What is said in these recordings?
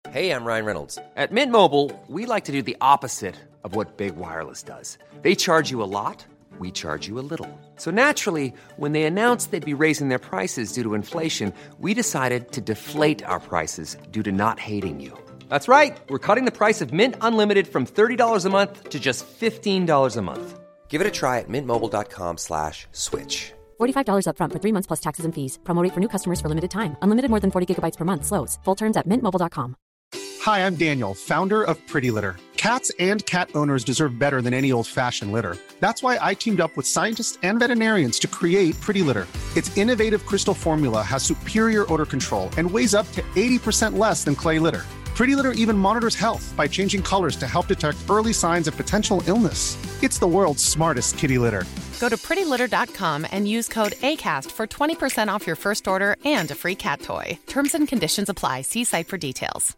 Hey, I'm Ryan Reynolds. At Mint Mobile, we like to do the opposite of what Big Wireless does. They charge you a lot, we charge you a little. So naturally, when they announced they'd be raising their prices due to inflation, we decided to deflate our prices due to not hating you. That's right. We're cutting the price of Mint Unlimited from $30 a month to just $15 a month. Give it a try at mintmobile.com/switch. $45 up front for 3 months plus taxes and fees. Promo rate for new customers for limited time. Unlimited more than 40 gigabytes per month. Slows full terms at mintmobile.com. Hi, I'm Daniel, founder of Pretty Litter. Cats and cat owners deserve better than any old-fashioned litter. That's why I teamed up with scientists and veterinarians to create Pretty Litter. Its innovative crystal formula has superior odor control and weighs up to 80% less than clay litter. Pretty Litter even monitors health by changing colors to help detect early signs of potential illness. It's the world's smartest kitty litter. Go to prettylitter.com and use code ACAST for 20% off your first order and a free cat toy. Terms and conditions apply. See site for details.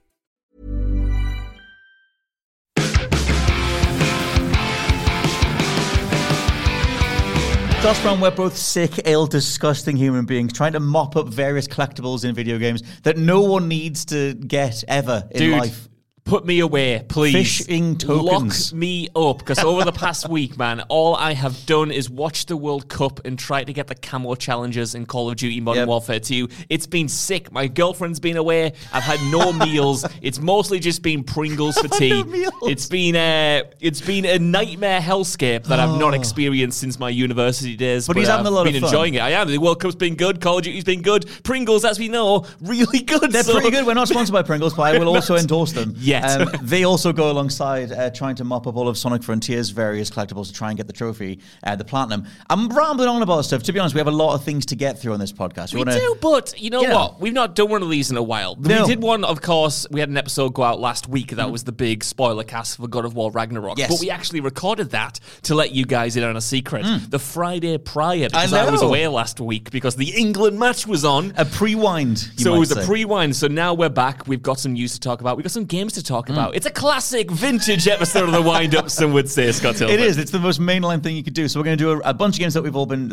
Josh Brown, we're both sick, ill, disgusting human beings trying to mop up various collectibles in video games that no one needs to get ever in life. Put me away, please. Fishing tokens. Lock me up, because over the past week, man, all I have done is watch the World Cup and try to get the camo challenges in Call of Duty Modern Warfare 2. It's been sick. My girlfriend's been away. I've had no meals. It's mostly just been Pringles for tea. It's been a nightmare hellscape that I've not experienced since my university days. But he's having a lot of fun. I've been enjoying it. I am. The World Cup's been good. Call of Duty's been good. Pringles, as we know, really good. They're pretty good. We're not sponsored by Pringles, but I will also endorse them. Yes. They also go alongside trying to mop up all of Sonic Frontiers' various collectibles to try and get the trophy, the platinum. I'm rambling on about stuff. To be honest, we have a lot of things to get through on this podcast. We do, but you know what? We've not done one of these in a while. No. We did one, of course. We had an episode go out last week. That was the big spoiler cast for God of War Ragnarok. Yes. But we actually recorded that to let you guys in on a secret. The Friday prior, because I I was know. away last week because the England match was on. A pre-wind, So it was a pre-wind. So now we're back. We've got some news to talk about. We've got some games to talk about. It's a classic vintage episode of the Wind-Up, some would say, Scott Tilford. It is. It's the most mainline thing you could do. So we're going to do a bunch of games that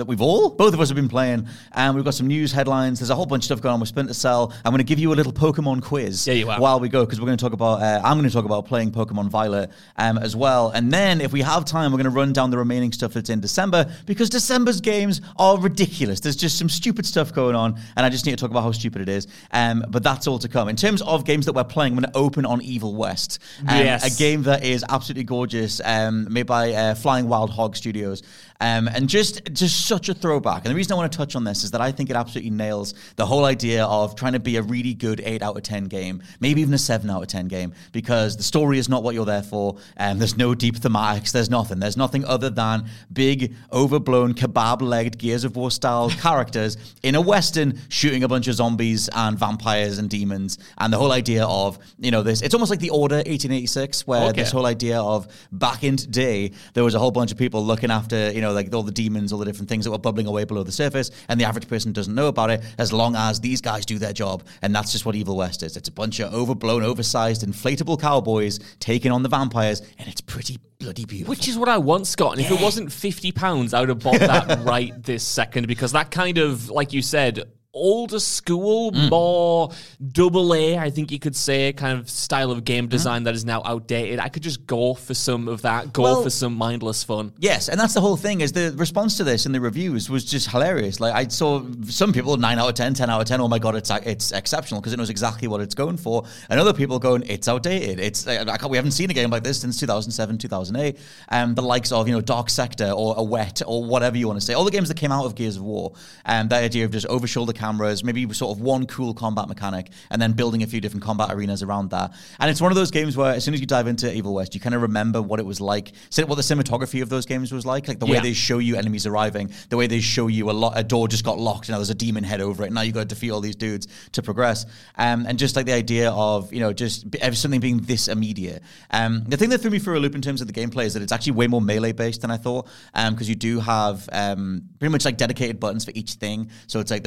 both of us have been playing. And we've got some news headlines. There's a whole bunch of stuff going on with Splinter Cell. I'm going to give you a little Pokemon quiz while we go, because we're going to talk about, I'm going to talk about playing Pokemon Violet as well. And then if we have time, we're going to run down the remaining stuff that's in December, because December's games are ridiculous. There's just some stupid stuff going on, and I just need to talk about how stupid it is. But that's all to come. In terms of games that we're playing, I'm going to open on Evil West. A game that is absolutely gorgeous, made by Flying Wild Hog Studios. And just such a throwback. And the reason I want to touch on this is that I think it absolutely nails the whole idea of trying to be a really good 8 out of 10 game, maybe even a 7 out of 10 game, because the story is not what you're there for. There's no deep thematics. There's nothing. There's nothing other than big, overblown, kebab-legged Gears of War style characters in a Western shooting a bunch of zombies and vampires and demons. And the whole idea of, this, it's almost like The Order 1886, where this whole idea of back in today, there was a whole bunch of people looking after, like all the demons, all the different things that were bubbling away below the surface, and the average person doesn't know about it, as long as these guys do their job. And that's just what Evil West is. It's a bunch of overblown, oversized, inflatable cowboys taking on the vampires, and it's pretty bloody beautiful. Which is what I want, Scott. And if it wasn't £50, I would have bought that right this second, because that kind of, like you said, older school, more double A, I think you could say, kind of style of game design that is now outdated. I could just go for some of that, for some mindless fun. Yes, and that's the whole thing, is the response to this in the reviews was just hilarious. Like, I saw some people, 9 out of 10, 10 out of 10, oh my God, it's exceptional because it knows exactly what it's going for. And other people going, it's outdated. We haven't seen a game like this since 2007, 2008. The likes of, Dark Sector or A Wet or whatever you want to say. All the games that came out of Gears of War. The idea of just over-shoulder cameras, maybe sort of one cool combat mechanic, and then building a few different combat arenas around that. And it's one of those games where as soon as you dive into Evil West, you kind of remember what it was like, what the cinematography of those games was like the way they show you enemies arriving, the way they show you a door just got locked, now there's a demon head over it, now you got to defeat all these dudes to progress. And just like the idea of, just something being this immediate. The thing that threw me for a loop in terms of the gameplay is that it's actually way more melee based than I thought, because you do have pretty much like dedicated buttons for each thing. So it's like the pistol is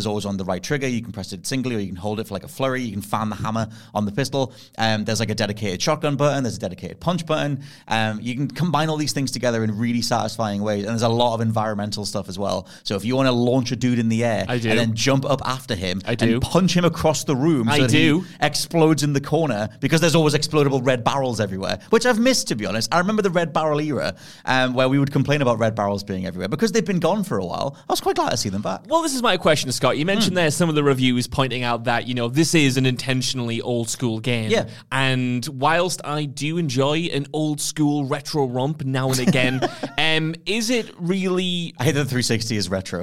always on the right trigger. You can press it singly or you can hold it for like a flurry. You can fan the hammer on the pistol. There's like a dedicated shotgun button. There's a dedicated punch button. You can combine all these things together in really satisfying ways. And there's a lot of environmental stuff as well. So if you want to launch a dude in the air and then jump up after him and punch him across the room so that he explodes in the corner, because there's always explodable red barrels everywhere, which I've missed, to be honest. I remember the red barrel era where we would complain about red barrels being everywhere. Because they've been gone for a while, I was quite glad to see them back. Well, this is my question, Scott. You mentioned there some of the reviews pointing out that, this is an intentionally old school game. Yeah. And whilst I do enjoy an old school retro romp now and again, is it really... I hate that 360 is retro.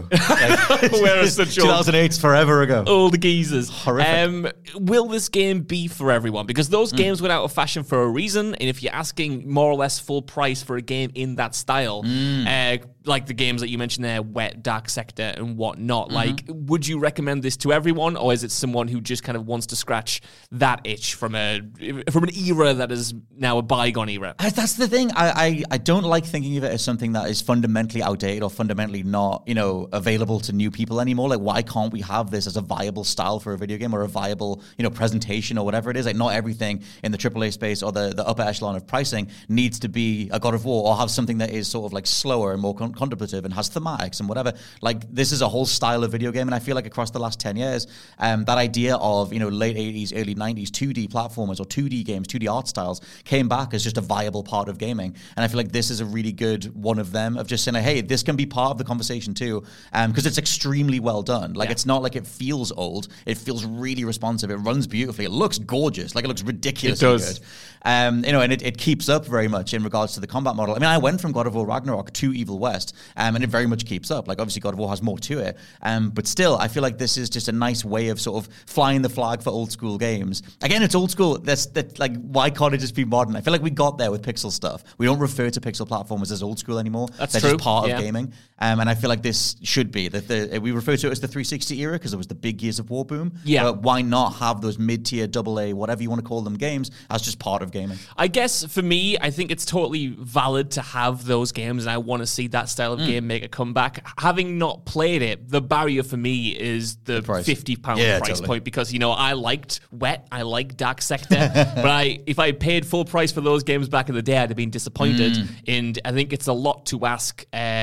Whereas the 2008's forever ago. Old geezers. Horrific. Will this game be for everyone? Because those games went out of fashion for a reason, and if you're asking more or less full price for a game in that style, like the games that you mentioned there, Wet, Dark Sector, and whatnot, like, would you recommend this to everyone, or is it someone who just kind of wants to scratch that itch from an era that is now a bygone era? That's the thing. I don't like thinking of it as something that is fundamentally outdated or fundamentally not, available to new people anymore. Like, why can't we have this as a viable style for a video game or a viable, presentation or whatever it is? Like, not everything in the AAA space or the upper echelon of pricing needs to be a God of War or have something that is sort of like slower and more contemplative and has thematics and whatever. Like, this is a whole style of video game, and I feel like across the last 10 years, that idea of, late 80s, early 90s 2D platformers or 2D games, 2D art styles came back as just a viable part of gaming. And I feel like this is a really good one of them, of just saying, hey, this can be part of the conversation too, because it's extremely well done. Like, it's not like it feels old. It feels really responsive. It runs beautifully. It looks gorgeous. Like, it looks ridiculously good. And it keeps up very much in regards to the combat model. I mean, I went from God of War Ragnarok to Evil West, and it very much keeps up. Like, obviously, God of War has more to it, but still, I feel like this is just a nice way of sort of flying the flag for old school games. Again, it's old school. That's like, why can't it just be modern? I feel like we got there with pixel stuff. We don't refer to pixel platformers as old school anymore. They're just part of gaming. And I feel like this should be. We refer to it as the 360 era because it was the big Gears of War boom. Yeah. But why not have those mid-tier, AA, whatever you want to call them, games as just part of gaming? I guess for me, I think it's totally valid to have those games, and I want to see that style of game make a comeback. Having not played it, the barrier for me is the £50 price point, because, I liked Wet, I liked Dark Sector, but if I paid full price for those games back in the day, I'd have been disappointed, and I think it's a lot to ask.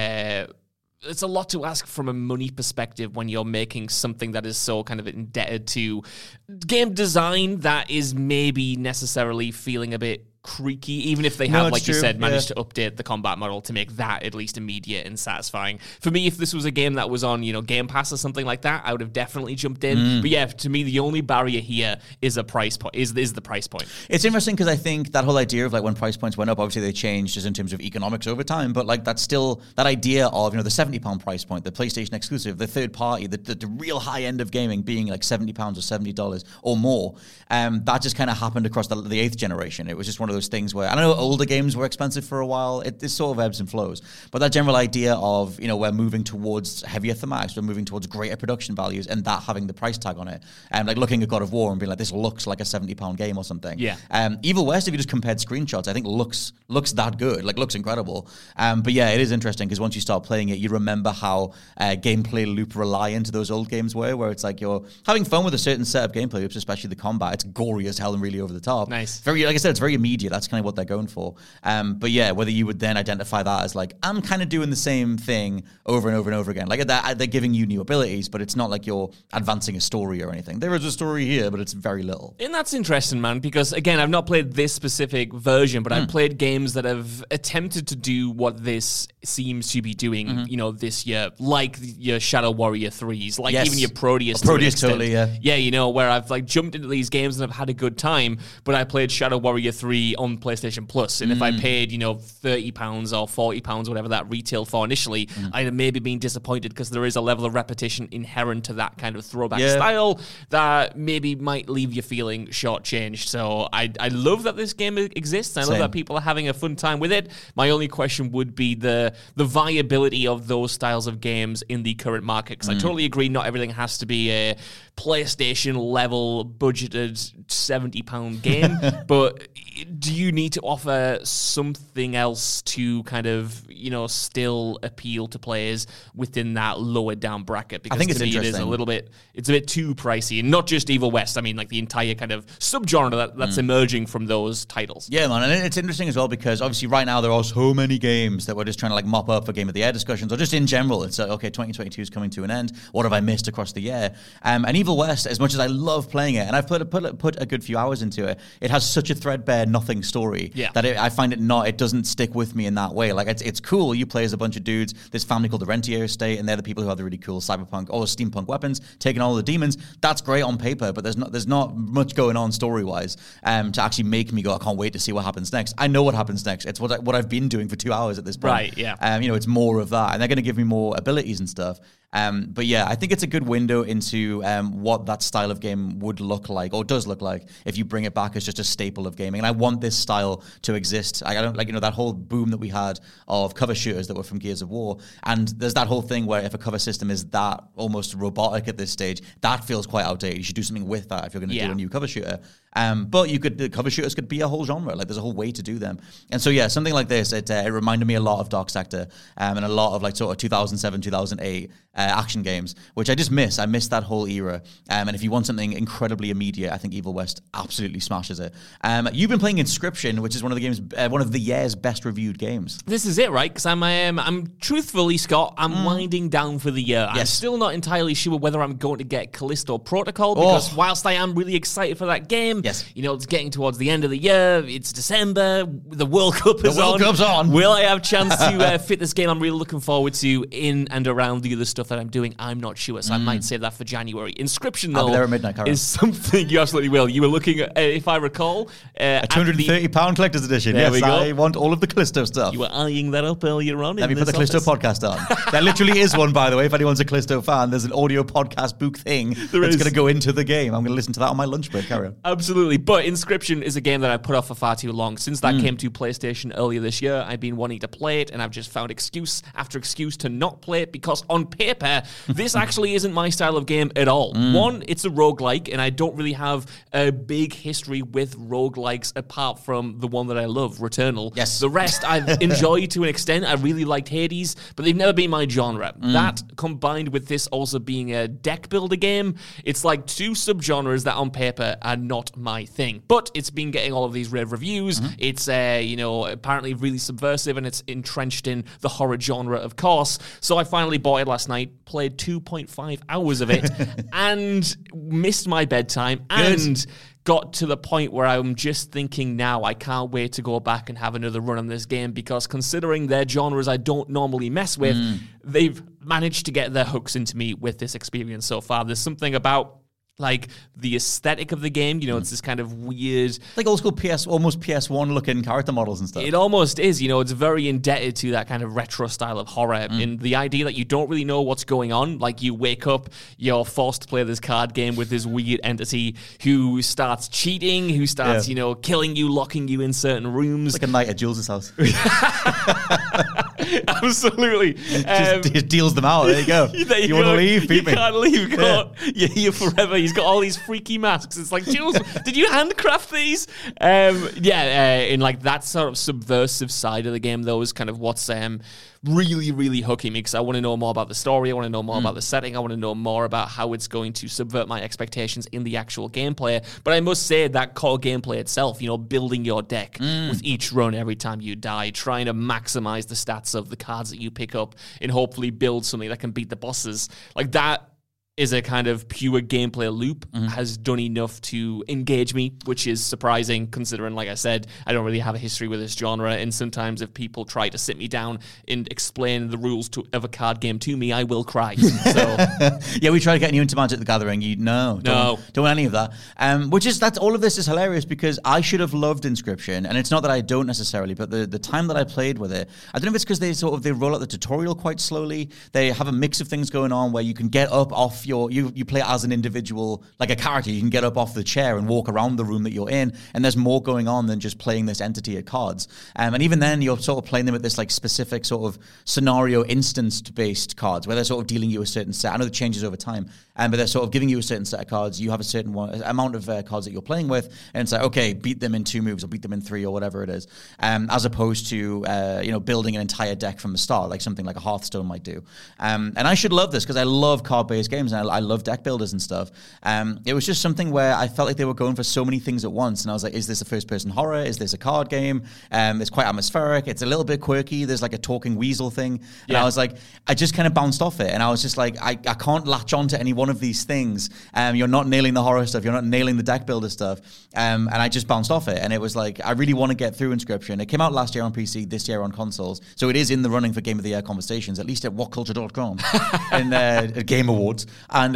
It's a lot to ask from a money perspective when you're making something that is so kind of indebted to game design that is maybe necessarily feeling a bit creaky, even if they have, like you said, managed to update the combat model to make that at least immediate and satisfying. For me, if this was a game that was on, Game Pass or something like that, I would have definitely jumped in. But yeah, to me, the only barrier here is a price point. Is the price point? It's interesting because I think that whole idea of like when price points went up, obviously they changed just in terms of economics over time. But like that's still that idea of the £70 price point, the PlayStation exclusive, the third party, the real high end of gaming being like £70 or $70 or more. That just kind of happened across the 8th generation. It was just one of those things where I know older games were expensive for a while. It sort of ebbs and flows, but that general idea of we're moving towards heavier thematics, we're moving towards greater production values, and that having the price tag on it, and like looking at God of War and being like, this looks like a £70 game or something. Yeah. Evil West, if you just compared screenshots, I think looks that good, like looks incredible. But yeah, it is interesting because once you start playing it, you remember how gameplay loop reliant those old games were, where it's like you're having fun with a certain set of gameplay loops, especially the combat. It's gory as hell and really over the top. Nice. Very, like I said, it's very immediate. That's kind of what they're going for. But yeah, whether you would then identify that as like, I'm kind of doing the same thing over and over and over again. Like they're giving you new abilities, but it's not like you're advancing a story or anything. There is a story here, but it's very little. And that's interesting, man, because again, I've not played this specific version, but I've played games that have attempted to do what this seems to be doing, this year, like your Shadow Warrior 3s, like even your Proteus. Proteus, totally, yeah. Yeah, where I've like jumped into these games and I've had a good time, but I played Shadow Warrior 3 on PlayStation Plus, and if I paid, £30 or £40, whatever that retailed for initially, I'd have maybe been disappointed because there is a level of repetition inherent to that kind of throwback style that maybe might leave you feeling shortchanged. So I love that this game exists. I love that people are having a fun time with it. My only question would be the viability of those styles of games in the current market, because I totally agree not everything has to be a PlayStation level budgeted £70 game, but do you need to offer something else to kind of, still appeal to players within that lower down bracket? Because I think it's to me interesting. it's a bit too pricey, and not just Evil West. I mean, like the entire kind of subgenre that's emerging from those titles. Yeah, man, and it's interesting as well because obviously right now there are so many games that we're just trying to like mop up for Game of the Year discussions, or just in general. It's okay, 2022 is coming to an end. What have I missed across the year? And Evil West, as much as I love playing it, and I've put a good few hours into it, it has such a threadbare nothing story that I find it doesn't stick with me in that way. Like it's cool. You play as a bunch of dudes, this family called the Rentier Estate, and they're the people who have the really cool cyberpunk or steampunk weapons, taking all the demons. That's great on paper, but there's not much going on story wise to actually make me go, I can't wait to see what happens next. I know what happens next. It's what I've been doing for 2 hours at this point. Right. Yeah. It's more of that, and they're going to give me more abilities and stuff. But yeah, I think it's a good window into what that style of game would look like, or does look like, if you bring it back as just a staple of gaming. And I want this style to exist. I don't like, that whole boom that we had of cover shooters that were from Gears of War. And there's that whole thing where if a cover system is that almost robotic at this stage, that feels quite outdated. You should do something with that if you're going to do a new cover shooter. But the cover shooters could be a whole genre. Like there's a whole way to do them. And so yeah, something like this, it reminded me a lot of Dark Sector and a lot of like sort of 2007, 2008 action games, which I just miss. I miss that whole era. And if you want something incredibly immediate, I think Evil West absolutely smashes it. You've been playing Inscryption, which is one of the year's best reviewed games. This is it, right? Because I'm truthfully, Scott, I'm winding down for the year. Yes. I'm still not entirely sure whether I'm going to get Callisto Protocol, because whilst I am really excited for that game, it's getting towards the end of the year. It's December. The World Cup is on. The World Cup's on. Will I have a chance to fit this game I'm really looking forward to in and around the other stuff that I'm doing? I'm not sure, so I might save that for January. Inscryption, though, I'll be there at midnight, Carol. is something you absolutely will. You were looking at, if I recall, a £230 collector's edition. There we go. I want all of the Callisto stuff. You were eyeing that up earlier on. Let me put the Callisto podcast on. There literally is one, by the way. If anyone's a Callisto fan, there's an audio podcast book thing that's going to go into the game. I'm going to listen to that on my lunch break. Carry on. Absolutely. But Inscryption is a game that I put off for far too long. Since that came to PlayStation earlier this year, I've been wanting to play it, and I've just found excuse after excuse to not play it, because on paper, this actually isn't my style of game at all. One, it's a roguelike, and I don't really have a big history with roguelikes apart from the one that I love, Returnal. Yes. The rest I've enjoyed to an extent. I really liked Hades, but they've never been my genre. That, combined with this also being a deck builder game, it's like two subgenres that on paper are not my thing. But it's been getting all of these rave reviews. It's, apparently really subversive, and it's entrenched in the horror genre, of course. So I finally bought it last night, played 2.5 hours of it, and missed my bedtime, and got to the point where I'm just thinking now, I can't wait to go back and have another run on this game, because considering their genres I don't normally mess with, they've managed to get their hooks into me with this experience so far. There's something about like the aesthetic of the game, it's this kind of weird, like old school almost PS1 looking character models and stuff. It almost is, it's very indebted to that kind of retro style of horror, and the idea that you don't really know what's going on. Like you wake up, you're forced to play this card game with this weird entity who starts cheating, who starts, killing you, locking you in certain rooms. Like a night at Jules' house. Absolutely. Just deals them out. There you go. You want to leave? You can't leave. You're here forever. He's got all these freaky masks. It's like, Jules, did you handcraft these? In like that sort of subversive side of the game, though, is kind of what's really, really hooking me, because I want to know more about the story. I want to know more about the setting. I want to know more about how it's going to subvert my expectations in the actual gameplay. But I must say that core gameplay itself, building your deck with each run every time you die, trying to maximize the stats of the cards that you pick up, and hopefully build something that can beat the bosses. Like that is a kind of pure gameplay loop, has done enough to engage me, which is surprising considering, like I said, I don't really have a history with this genre, and sometimes if people try to sit me down and explain the rules of a card game to me, I will cry. So yeah, we tried getting you into Magic the Gathering. Don't want any of that. That's all of this is hilarious, because I should have loved Inscryption, and it's not that I don't necessarily, but the time that I played with it, I don't know if it's because they roll out the tutorial quite slowly. They have a mix of things going on where you can get up off off you play as an individual, like a character. You can get up off the chair and walk around the room that you're in, and there's more going on than just playing this entity of cards. And even then, you're sort of playing them at this like specific sort of scenario instanced-based cards, where they're sort of dealing you a certain set. I know it changes over time, but they're sort of giving you a certain set of cards. You have a certain amount of cards that you're playing with, and it's like, okay, beat them in 2 moves or beat them in 3 or whatever it is, as opposed to building an entire deck from the start, like something like a Hearthstone might do. And I should love this because I love card-based games and I love deck builders and stuff. It was just something where I felt like they were going for so many things at once, and I was like, is this a first-person horror? Is this a card game? It's quite atmospheric. It's a little bit quirky. There's like a talking weasel thing. And I was like, I just kind of bounced off it, and I was just like, I can't latch on to any one of these things. You're not nailing the horror stuff. You're not nailing the deck builder stuff. And I just bounced off it, and it was like, I really want to get through Inscryption. It came out last year on PC, this year on consoles, so it is in the running for Game of the Year conversations, at least at whatculture.com and at Game Awards. And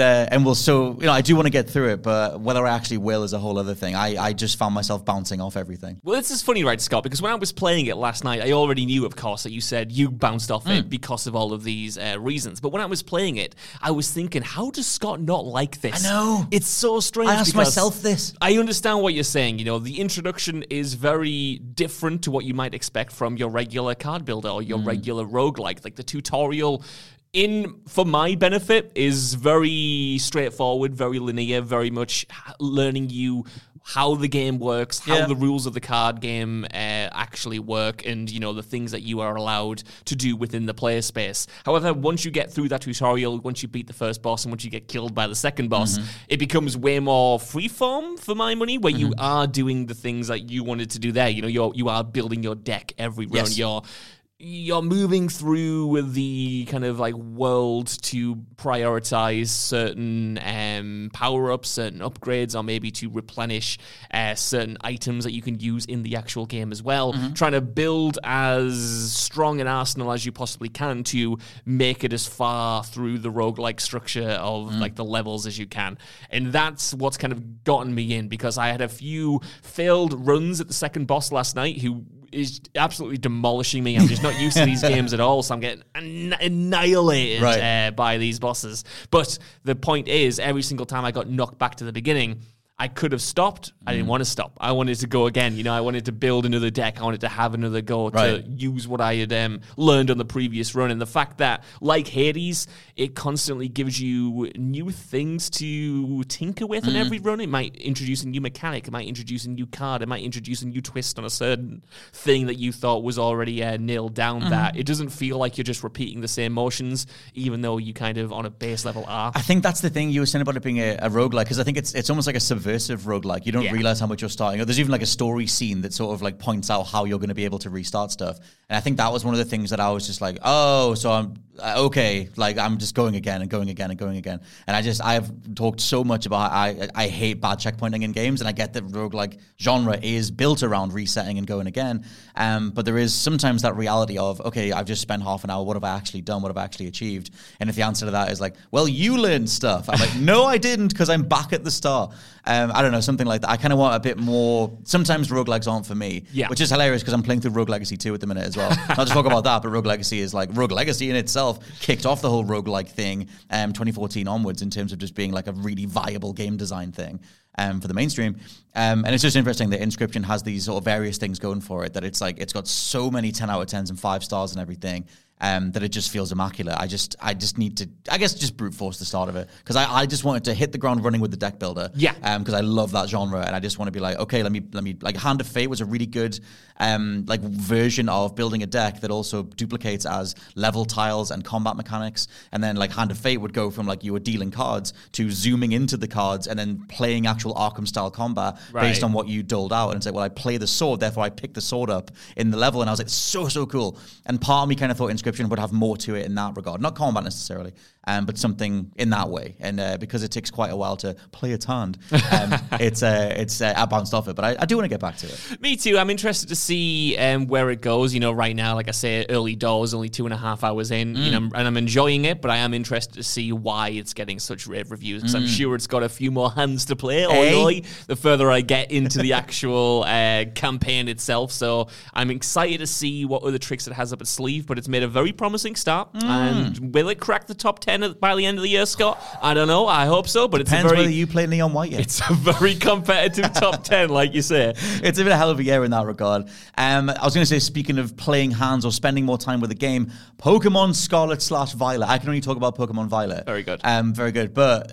I do want to get through it, but whether I actually will is a whole other thing. I just found myself bouncing off everything. Well, this is funny, right, Scott? Because when I was playing it last night, I already knew, of course, that you said you bounced off it because of all of these reasons. But when I was playing it, I was thinking, how does Scott not like this? I know. It's so strange. I asked myself this. I understand what you're saying. The introduction is very different to what you might expect from your regular card builder or your regular roguelike. Like the tutorial, for my benefit, is very straightforward, very linear, very much learning you how the game works, how the rules of the card game actually work, and the things that you are allowed to do within the player space. However, once you get through that tutorial, once you beat the first boss and once you get killed by the second boss, it becomes way more freeform for my money, where you are doing the things that you wanted to do there. You are building your deck every run. Yes. You're moving through the kind of like world to prioritize certain power-ups, certain upgrades, or maybe to replenish certain items that you can use in the actual game as well. Trying to build as strong an arsenal as you possibly can to make it as far through the roguelike structure of like the levels as you can. And that's what's kind of gotten me in, because I had a few failed runs at the second boss last night who is absolutely demolishing me. I'm just not used to these games at all, so I'm getting annihilated by these bosses. But the point is, every single time I got knocked back to the beginning, I could have stopped. I didn't want to stop. I wanted to go again. I wanted to build another deck. I wanted to have another go to use what I had learned on the previous run. And the fact that, like Hades, it constantly gives you new things to tinker with in every run. It might introduce a new mechanic. It might introduce a new card. It might introduce a new twist on a certain thing that you thought was already nailed down. That it doesn't feel like you're just repeating the same motions, even though you kind of on a base level are. I think that's the thing you were saying about it being a roguelike, because I think it's almost like a subversive roguelike. You don't realize how much you're starting. There's even like a story scene that sort of like points out how you're going to be able to restart stuff. And I think that was one of the things that I was just like, oh, so I'm okay. Like I'm just going again and going again and going again. And I've talked so much about I hate bad checkpointing in games, and I get that roguelike genre is built around resetting and going again. But there is sometimes that reality of, okay, I've just spent half an hour. What have I actually done? What have I actually achieved? And if the answer to that is like, well, you learned stuff, I'm like, no, I didn't, because I'm back at the start. I don't know, something like that. I kind of want a bit more. Sometimes roguelikes aren't for me, which is hilarious because I'm playing through Rogue Legacy 2 at the minute as well. Not to talk about that, but Rogue Legacy is like, Rogue Legacy in itself kicked off the whole roguelike thing 2014 onwards in terms of just being like a really viable game design thing for the mainstream. And it's just interesting that Inscryption has these sort of various things going for it, that it's like, it's got so many 10 out of 10s and 5 stars and everything. That it just feels immaculate. I just need to, I guess, just brute force the start of it, because I just wanted to hit the ground running with the deck builder. Because I love that genre, and I just want to be like, okay, let me like Hand of Fate was a really good like version of building a deck that also duplicates as level tiles and combat mechanics. And then like Hand of Fate would go from like you were dealing cards to zooming into the cards and then playing actual Arkham style combat based on what you doled out. And it's like, well, I play the sword, therefore I pick the sword up in the level. And I was like, so cool. And part of me kind of thought Inscryption would have more to it in that regard, not combat necessarily, but something in that way. And because it takes quite a while to play its hand, I bounced off it, but I do want to get back to it. Me too. I'm interested to see where it goes. Right now, like I say, early doors, only 2.5 hours in, and I'm enjoying it, but I am interested to see why it's getting such rave reviews, because I'm sure it's got a few more hands to play. The further I get into the actual campaign itself. So I'm excited to see what other tricks it has up its sleeve, but it's made a very promising start. And will it crack the top 10 by the end of the year, Scott? I don't know. I hope so. But Depends whether you play Neon White yet. It's a very competitive top 10, like you say. It's a bit of a hell of a year in that regard. I was going to say, speaking of playing hands or spending more time with the game, Pokemon Scarlet/Violet. I can only talk about Pokemon Violet. Very good. Very good. But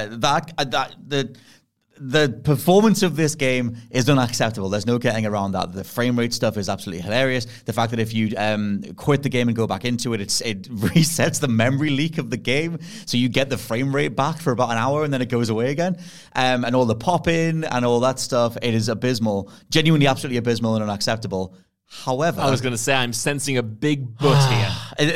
the performance of this game is unacceptable. There's no getting around that. The frame rate stuff is absolutely hilarious. The fact that if you quit the game and go back into it, it resets the memory leak of the game, so you get the frame rate back for about an hour and then it goes away again. And all the pop-in and all that stuff, it is abysmal. Genuinely absolutely abysmal and unacceptable. However, I was going to say, I'm sensing a big but here.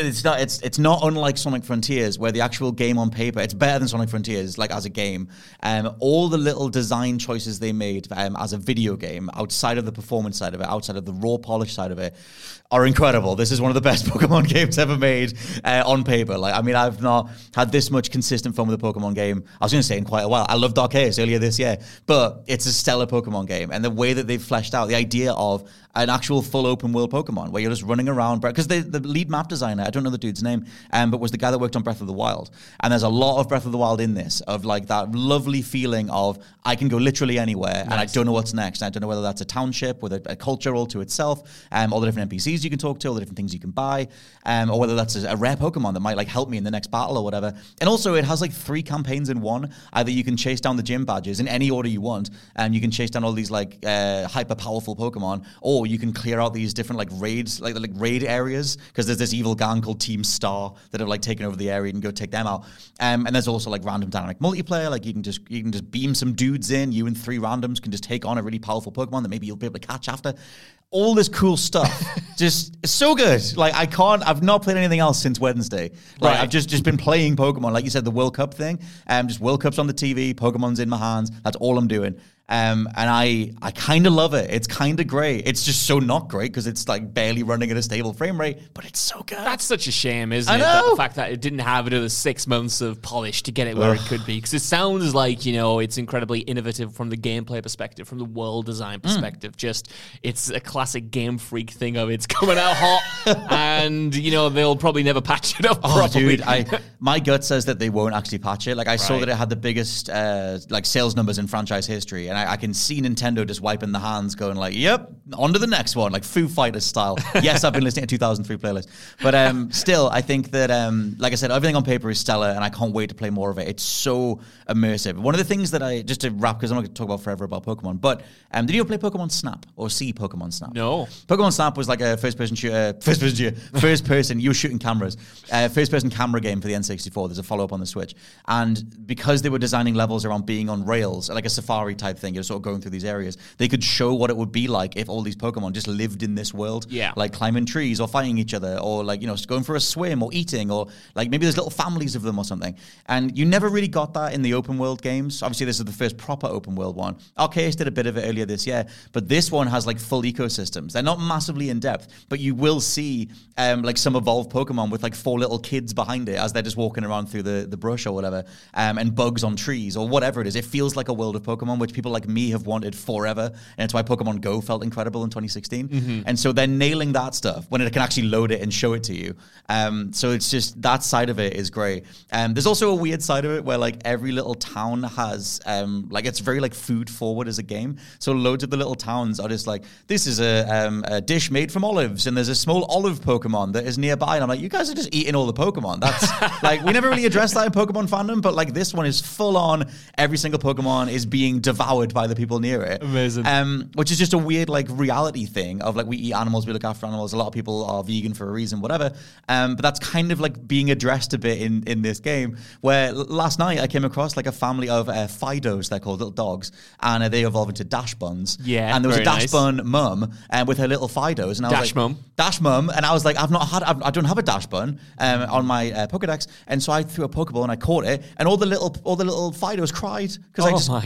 It's not unlike Sonic Frontiers, where the actual game on paper, it's better than Sonic Frontiers, like as a game. All the little design choices they made as a video game, outside of the performance side of it, outside of the raw polish side of it, are incredible. This is one of the best Pokemon games ever made on paper. I've not had this much consistent fun with a Pokemon game, I was going to say, in quite a while. I loved Arceus earlier this year, but it's a stellar Pokemon game. And the way that they've fleshed out the idea of an actual full open world Pokemon where you're just running around, because the lead map designer, I don't know the dude's name, but was the guy that worked on Breath of the Wild. And there's a lot of Breath of the Wild in this, of like that lovely feeling of I can go literally anywhere. Nice. And I don't know what's next. And I don't know whether that's a township with a culture all to itself, all the different NPCs you can talk to, all the different things you can buy, or whether that's a rare Pokemon that might like help me in the next battle or whatever. And also it has like 3 campaigns in one. Either you can chase down the gym badges in any order you want, and you can chase down all these like hyper powerful Pokemon, or you can clear out these different like raids, like raid areas, because there's this evil gang called Team Star that have like taken over the area and go take them out. And there's also like random dynamic multiplayer, like you can just beam some dudes in, you and 3 randoms can just take on a really powerful Pokemon that maybe you'll be able to catch after. All this cool stuff, just it's so good. Like I've not played anything else since Wednesday. Like right. I've just been playing Pokemon. Like you said, the World Cup thing, just World Cups on the TV, Pokemon's in my hands. That's all I'm doing. And I kind of love it. It's kind of great. It's just so not great because it's like barely running at a stable frame rate, but it's so good. That's such a shame, isn't it? That the fact that it didn't have another 6 months of polish to get it where it could be. Because it sounds like, it's incredibly innovative from the gameplay perspective, from the world design perspective. Just, it's a classic Game Freak thing of it's coming out hot and, they'll probably never patch it up properly. Dude, my gut says that they won't actually patch it. Like I saw that it had the biggest sales numbers in franchise history, and I can see Nintendo just wiping the hands going like, yep, on to the next one, like Foo Fighters style. Yes, I've been listening to 2003 playlist. But still, I think that, like I said, everything on paper is stellar, and I can't wait to play more of it. It's so immersive. One of the things that just to wrap, because I'm not going to talk about forever about Pokemon, but did you ever play Pokemon Snap or see Pokemon Snap? No. Pokemon Snap was like a first-person, you were shooting cameras, first-person camera game for the N64. There's a follow-up on the Switch. And because they were designing levels around being on rails, like a safari type thing, you're sort of going through these areas, they could show what it would be like if all these Pokemon just lived in this world. Yeah. Like climbing trees or fighting each other or like, going for a swim or eating or like maybe there's little families of them or something. And you never really got that in the open world games. Obviously, this is the first proper open world one. Arceus did a bit of it earlier this year, but this one has like full ecosystems. They're not massively in depth, but you will see like some evolved Pokemon with like 4 little kids behind it as they're just walking around through the brush or whatever, and bugs on trees or whatever it is. It feels like a world of Pokemon, which people like me have wanted forever, and it's why Pokemon Go felt incredible in 2016. Mm-hmm. And so they're nailing that stuff when it can actually load it and show it to you. So it's just, that side of it is great. There's also a weird side of it where like every little town has like it's very like food forward as a game. So loads of the little towns are just like, this is a dish made from olives, and there's a small olive Pokemon that is nearby. And I'm like, you guys are just eating all the Pokemon. That's like, we never really addressed that in Pokemon fandom, but like this one is full on. Every single Pokemon is being devoured by the people near it. Amazing. Which is just a weird like reality thing of like, we eat animals, we look after animals. A lot of people are vegan for a reason, whatever. But that's kind of like being addressed a bit in this game, where last night I came across like a family of Fidos, they're called, little dogs, and they evolve into Dash Buns. Yeah, and there was a Dash Bun mum with her little Fidos, and I was like, Dash Mum, and I was like, I don't have a Dash Bun on my Pokedex, and so I threw a Pokeball and I caught it, and all the little Fidos cried because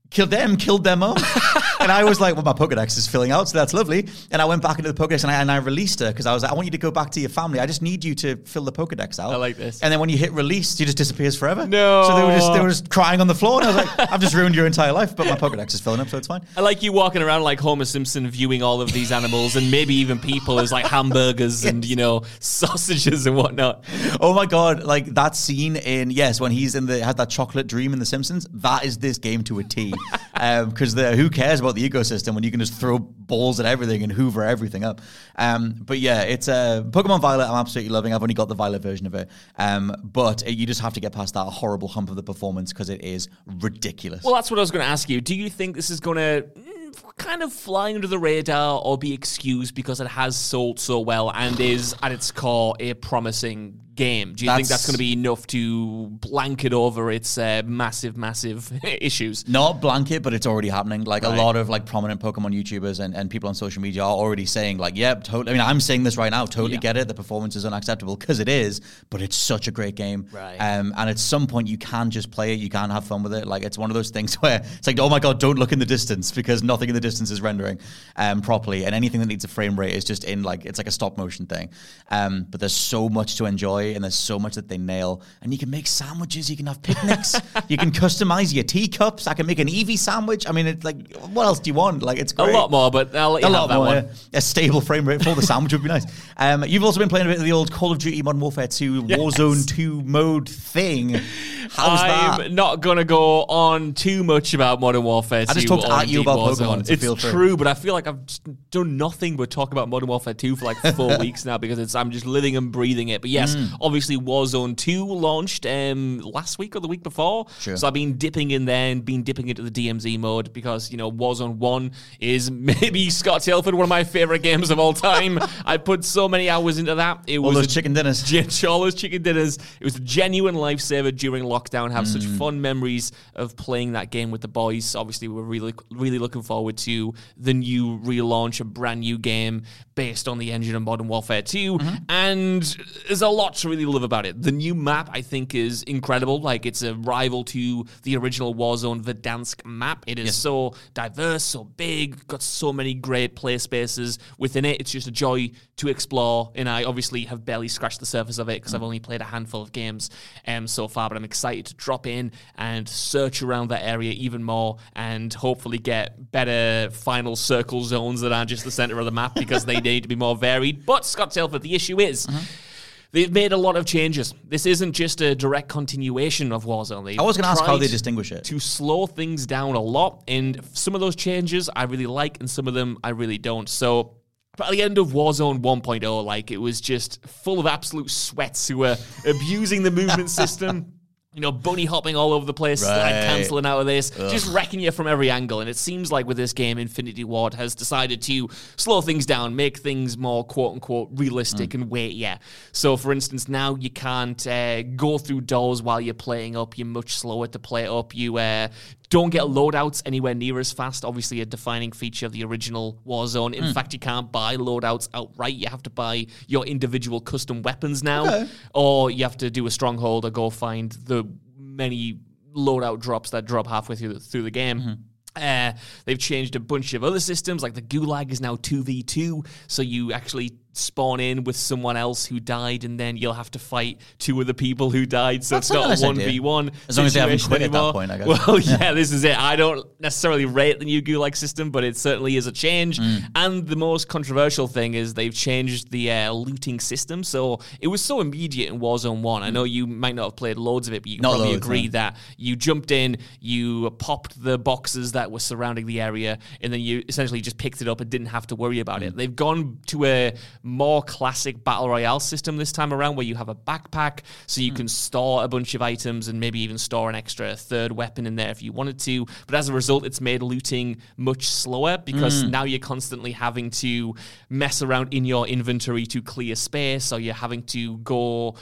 killed their mom. And I was like, well, my Pokedex is filling out, so that's lovely. And I went back into the Pokedex and I released her because I was like, I want you to go back to your family. I just need you to fill the Pokedex out. I like this. And then when you hit release, she just disappears forever. No. So they were just crying on the floor. And I was like, I've just ruined your entire life, but my Pokedex is filling up, so it's fine. I like you walking around like Homer Simpson viewing all of these animals and maybe even people as like hamburgers and, sausages and whatnot. Oh my God. Like that scene when he's had that chocolate dream in The Simpsons, that is this game to a T. Because who cares about the ecosystem when you can just throw balls at everything and hoover everything up. But yeah, it's Pokemon Violet I'm absolutely loving. I've only got the Violet version of it. But you just have to get past that horrible hump of the performance because it is ridiculous. Well, that's what I was going to ask you. Do you think this is going to kind of fly under the radar or be excused because it has sold so well and is at its core a promising game? Do you think that's going to be enough to blanket over its massive issues? Not blanket, but it's already happening. Like a lot of like prominent Pokemon YouTubers and people on social media are already saying like, yep, totally. I mean, I'm saying this right now, totally get it. The performance is unacceptable because it is, but it's such a great game. Right. And at some point you can just play it. You can have fun with it. Like it's one of those things where it's like, oh my God, don't look in the distance because nothing in the distance is rendering properly. And anything that needs a frame rate is just in like, it's like a stop motion thing. But there's so much to enjoy and there's so much that they nail. And you can make sandwiches, you can have picnics, you can customize your teacups. I can make an Eevee sandwich. I mean, it's like, what else do you want? Like, it's great. A lot more, but I'll let you have that one. Yeah. A stable frame rate for the sandwich would be nice. You've also been playing a bit of the old Call of Duty Modern Warfare 2 Warzone 2 mode thing. How's that? I'm not going to go on too much about Modern Warfare 2. I just talked at you about Warzone. Pokemon. It's true, but I feel like I've just done nothing but talk about Modern Warfare 2 for like 4 weeks now because I'm just living and breathing it. But yes, obviously Warzone 2 launched last week or the week before. Sure. So I've been dipping in there and been dipping into the DMZ mode because, Warzone 1 is maybe Scott Tilford, one of my favorite games of all time. I put so many hours into that. All those chicken dinners. All those chicken dinners. It was a genuine lifesaver during lockdown. Have such fun memories of playing that game with the boys. Obviously, we're really looking forward to the new relaunch, a brand new game based on the engine of Modern Warfare 2. And there's a lot to really love about it. The new map, I think, is incredible. Like, it's a rival to the original Warzone Verdansk map. It is so diverse, so big, got so many great play spaces within it. It's just a joy to explore. And I obviously have barely scratched the surface of it because I've only played a handful of games so far. But I'm excited to drop in and search around that area even more and hopefully get better final circle zones that aren't just the center of the map because they need to be more varied. But Scott Tilford, the issue is they've made a lot of changes. This isn't just a direct continuation of Warzone. I was going to ask how they distinguish it. To slow things down a lot, and some of those changes I really like, and some of them I really don't. So by the end of Warzone 1.0, like, it was just full of absolute sweats who were abusing the movement system. Bunny hopping all over the place, cancelling out of this, just wrecking you from every angle. And it seems like with this game, Infinity Ward has decided to slow things down, make things more quote-unquote realistic and weightier. So, for instance, now you can't go through doors while you're playing up. You're much slower to play up. You don't get loadouts anywhere near as fast. Obviously, a defining feature of the original Warzone. In fact, you can't buy loadouts outright. You have to buy your individual custom weapons now. Or you have to do a stronghold or go find the many loadout drops that drop halfway through the game. They've changed a bunch of other systems, like the Gulag is now 2v2, so you actually spawn in with someone else who died, and then you'll have to fight two of the people who died, so it's not a 1v1 as long as they haven't quit anymore. At that point, I guess. Well, yeah, this is it. I don't necessarily rate the new Gulag system, but it certainly is a change. And the most controversial thing is they've changed the looting system. So it was so immediate in Warzone 1. I know you might not have played loads of it, but you can probably agree that you jumped in, you popped the boxes that were surrounding the area, and then you essentially just picked it up and didn't have to worry about it. They've gone to a more classic Battle Royale system this time around, where you have a backpack, so you can store a bunch of items and maybe even store an extra third weapon in there if you wanted to. But as a result, it's made looting much slower because now you're constantly having to mess around in your inventory to clear space, or you're having to go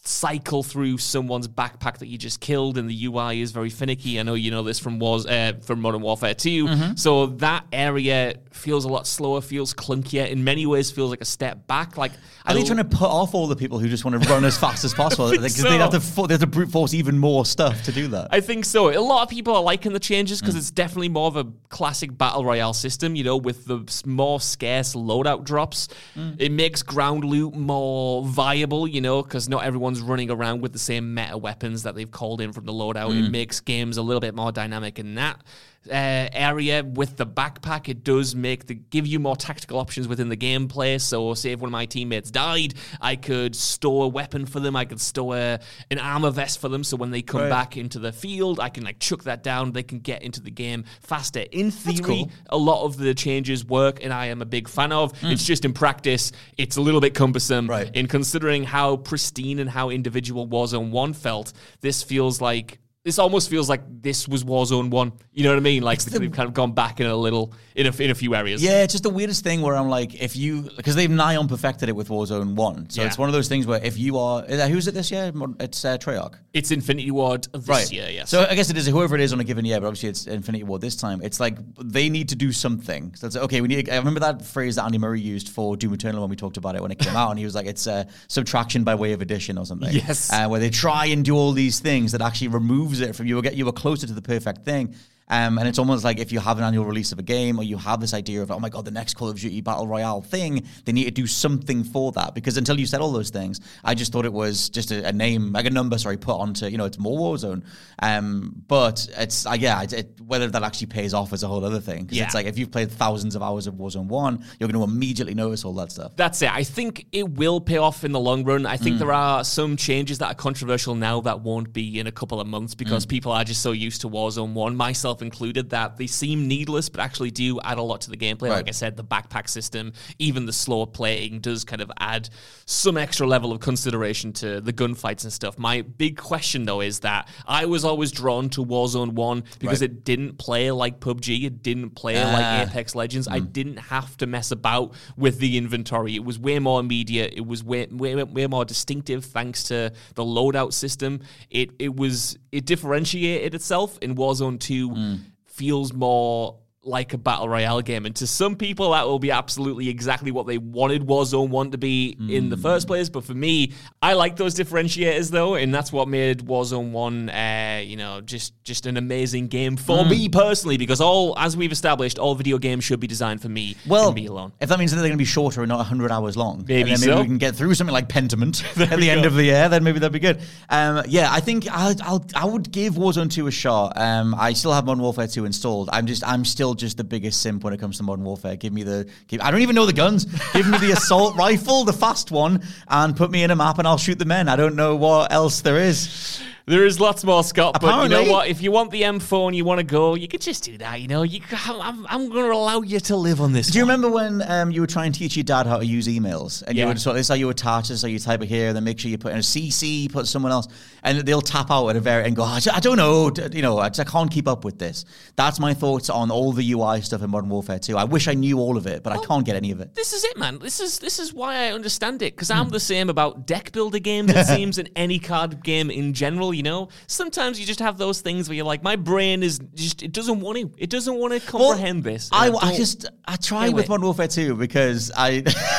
cycle through someone's backpack that you just killed, and the UI is very finicky. I know you know this from Modern Warfare 2. So that area feels a lot slower, feels clunkier. In many ways, feels like a step back. Like, are they trying to put off all the people who just want to run as fast as possible? Because they have to brute force even more stuff to do that. I think so. A lot of people are liking the changes because it's definitely more of a classic battle royale system. You know, with the more scarce loadout drops, it makes ground loot more viable. You know, because not everyone's running around with the same meta weapons that they've called in from the loadout. It makes games a little bit more dynamic in that area. With the backpack, it does give you more tactical options within the gameplay. So say if one of my teammates died, I could store a weapon for them, I could store an armor vest for them, so when they come back into the field, I can like chuck that down, they can get into the game faster. In theory, a lot of the changes work, and I am a big fan of. It's just in practice, it's a little bit cumbersome. In considering how pristine and how individual Warzone 1 felt, this almost feels like this was Warzone 1. You know what I mean? Like, we've kind of gone back in a few areas. Yeah, it's just the weirdest thing where I'm like, because they've nigh on perfected it with Warzone 1. So it's one of those things where if you are, who's it this year? It's Treyarch. It's Infinity Ward this year, yes. So I guess it is whoever it is on a given year, but obviously it's Infinity Ward this time. It's like, they need to do something. So it's like, okay, I remember that phrase that Andy Murray used for Doom Eternal when we talked about it when it came out, and he was like, it's subtraction by way of addition or something. Yes. Where they try and do all these things that actually removes it from you, you were closer to the perfect thing. And it's almost like if you have an annual release of a game, or you have this idea of, oh my God, the next Call of Duty Battle Royale thing, they need to do something for that. Because until you said all those things, I just thought it was just a name, like a number, put onto, it's more Warzone. But it's, whether that actually pays off is a whole other thing. Because it's like, if you've played thousands of hours of Warzone 1, you're going to immediately notice all that stuff. That's it. I think it will pay off in the long run. I think there are some changes that are controversial now that won't be in a couple of months, because people are just so used to Warzone 1, myself included, that they seem needless but actually do add a lot to the gameplay. Like I said, the backpack system, even the slower playing, does kind of add some extra level of consideration to the gunfights and stuff. My big question, though, is that I was always drawn to Warzone 1 because it didn't play like PUBG, it didn't play like Apex Legends. I didn't have to mess about with the inventory. It was way more immediate. It was way more distinctive thanks to the loadout system. It differentiated itself. In Warzone 2 feels more like a battle royale game, and to some people that will be absolutely exactly what they wanted Warzone 1 to be in the first place. But for me, I like those differentiators though, and that's what made Warzone 1 just an amazing game for me personally, because as we've established, all video games should be designed for me and me alone. If that means that they're going to be shorter and not 100 hours long, maybe we can get through something like Pentiment at the end of the year, then maybe that'd be good. I think I would give Warzone 2 a shot. I still have Modern Warfare 2 installed. I'm still just the biggest simp when it comes to Modern Warfare. I don't even know the guns. Give me the assault rifle, the fast one, and put me in a map and I'll shoot the men. I don't know what else there is. There is lots more, Scott, but you know what? If you want the M4 and you want to go, you could just do that, I'm going to allow you to live on this. Do you remember when you were trying to teach your dad how to use emails? And you would this is how you attach this, how you type it here, then make sure you put in a CC, put someone else, and they'll tap out at a very and go, I don't know, I can't keep up with this. That's my thoughts on all the UI stuff in Modern Warfare 2. I wish I knew all of it, but I can't get any of it. This is it, man. This is why I understand it, because I'm the same about deck builder games, it seems, in any card game in general. Sometimes you just have those things where you're like, my brain is just, it doesn't want to comprehend this. I try with Modern Warfare 2 because I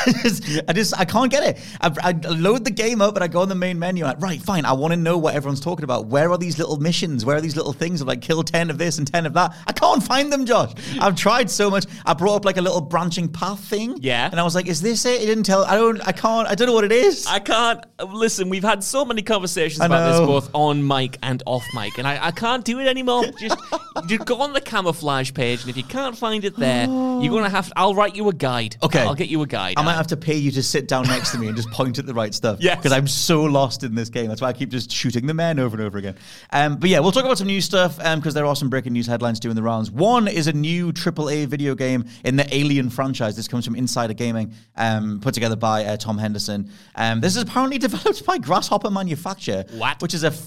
can't get it. I load the game up and I go on the main menu. Right, fine. I want to know what everyone's talking about. Where are these little missions? Where are these little things of like kill 10 of this and 10 of that? I can't find them, Josh. I've tried so much. I brought up like a little branching path thing. Yeah. And I was like, is this it? It didn't tell. I don't know what it is. I can't. Listen, we've had so many conversations about this both on mic and off mic, and I can't do it anymore. Just go on the camouflage page, and if you can't find it there, you're going to have I'll write you a guide. Okay. I'll get you a guide. I might have to pay you to sit down next to me and just point at the right stuff. Yes. Because I'm so lost in this game. That's why I keep just shooting the men over and over again. But yeah, we'll talk about some new stuff because there are some breaking news headlines doing the rounds. One is a new AAA video game in the Alien franchise. This comes from Insider Gaming, put together by Tom Henderson. This is apparently developed by Grasshopper Manufacture, which is a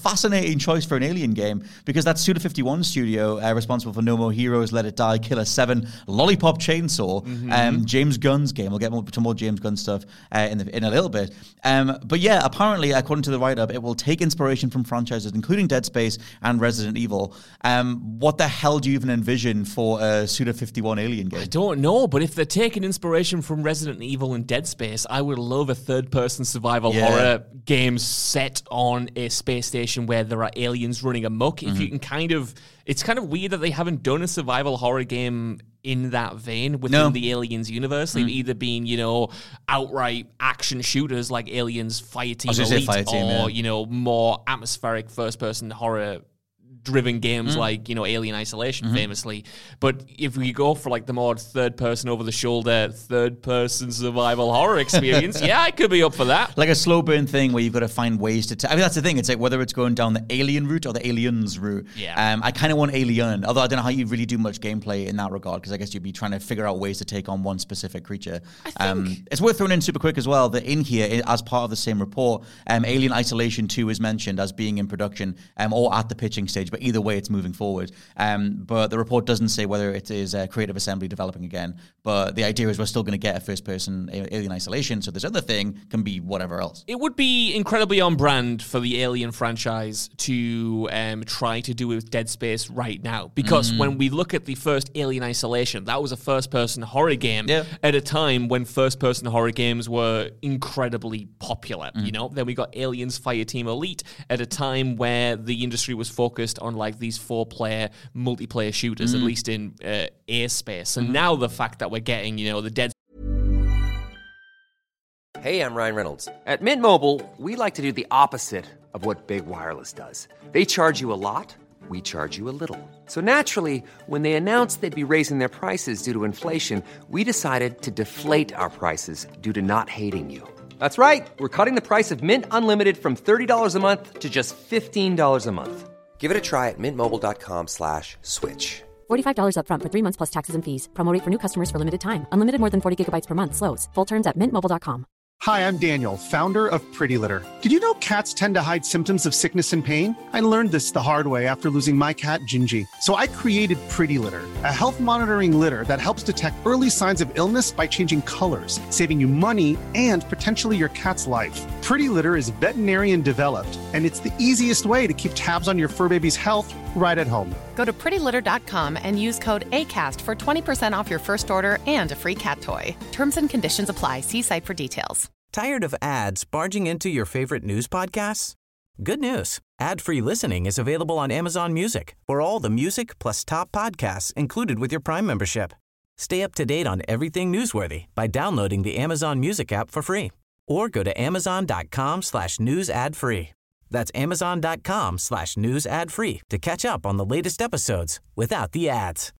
fascinating choice for an Alien game because that Suda51 studio responsible for No More Heroes, Let It Die, Killer 7, Lollipop Chainsaw, James Gunn's game. We'll get to more James Gunn stuff in a little bit. But yeah, apparently, according to the write-up, it will take inspiration from franchises including Dead Space and Resident Evil. What the hell do you even envision for a Suda51 Alien game? I don't know, but if they're taking inspiration from Resident Evil and Dead Space, I would love a third-person survival horror game set on a space station where there are aliens running amok. If you can it's kind of weird that they haven't done a survival horror game in that vein within the Aliens universe. They've either been, outright action shooters like Aliens Fireteam Elite, or, more atmospheric first-person horror driven games like, Alien Isolation famously. But if we go for like the more third person over the shoulder, third person survival horror experience, I could be up for that. Like a slow burn thing where you've got to find ways to that's the thing. It's like whether it's going down the Alien route or the Aliens route. I kind of want Alien, although I don't know how you really do much gameplay in that regard, because I guess you'd be trying to figure out ways to take on one specific creature. It's worth throwing in super quick as well that in here, as part of the same report, Alien Isolation 2 is mentioned as being in production or at the pitching stage, but either way, it's moving forward. But the report doesn't say whether it is Creative Assembly developing again. But the idea is we're still going to get a first-person Alien Isolation, so this other thing can be whatever else. It would be incredibly on brand for the Alien franchise to try to do with Dead Space right now. Because when we look at the first Alien Isolation, that was a first-person horror game at a time when first-person horror games were incredibly popular. Then we got Aliens Fireteam Elite at a time where the industry was focused on like these 4-player multiplayer shooters, at least in airspace. And now the fact that we're getting, the Dead. Hey, I'm Ryan Reynolds. At Mint Mobile, we like to do the opposite of what Big Wireless does. They charge you a lot, we charge you a little. So naturally, when they announced they'd be raising their prices due to inflation, we decided to deflate our prices due to not hating you. That's right. We're cutting the price of Mint Unlimited from $30 a month to just $15 a month. Give it a try at mintmobile.com/switch. $45 up front for 3 months plus taxes and fees. Promo rate for new customers for limited time. Unlimited more than 40 gigabytes per month. Slows full terms at mintmobile.com. Hi, I'm Daniel, founder of Pretty Litter. Did you know cats tend to hide symptoms of sickness and pain? I learned this the hard way after losing my cat, Gingy. So I created Pretty Litter, a health monitoring litter that helps detect early signs of illness by changing colors, saving you money and potentially your cat's life. Pretty Litter is veterinarian developed, and it's the easiest way to keep tabs on your fur baby's health right at home. Go to prettylitter.com and use code ACAST for 20% off your first order and a free cat toy. Terms and conditions apply. See site for details. Tired of ads barging into your favorite news podcasts? Good news. Ad-free listening is available on Amazon Music for all the music plus top podcasts included with your Prime membership. Stay up to date on everything newsworthy by downloading the Amazon Music app for free or go to amazon.com/news ad free. That's amazon.com/news ad free to catch up on the latest episodes without the ads.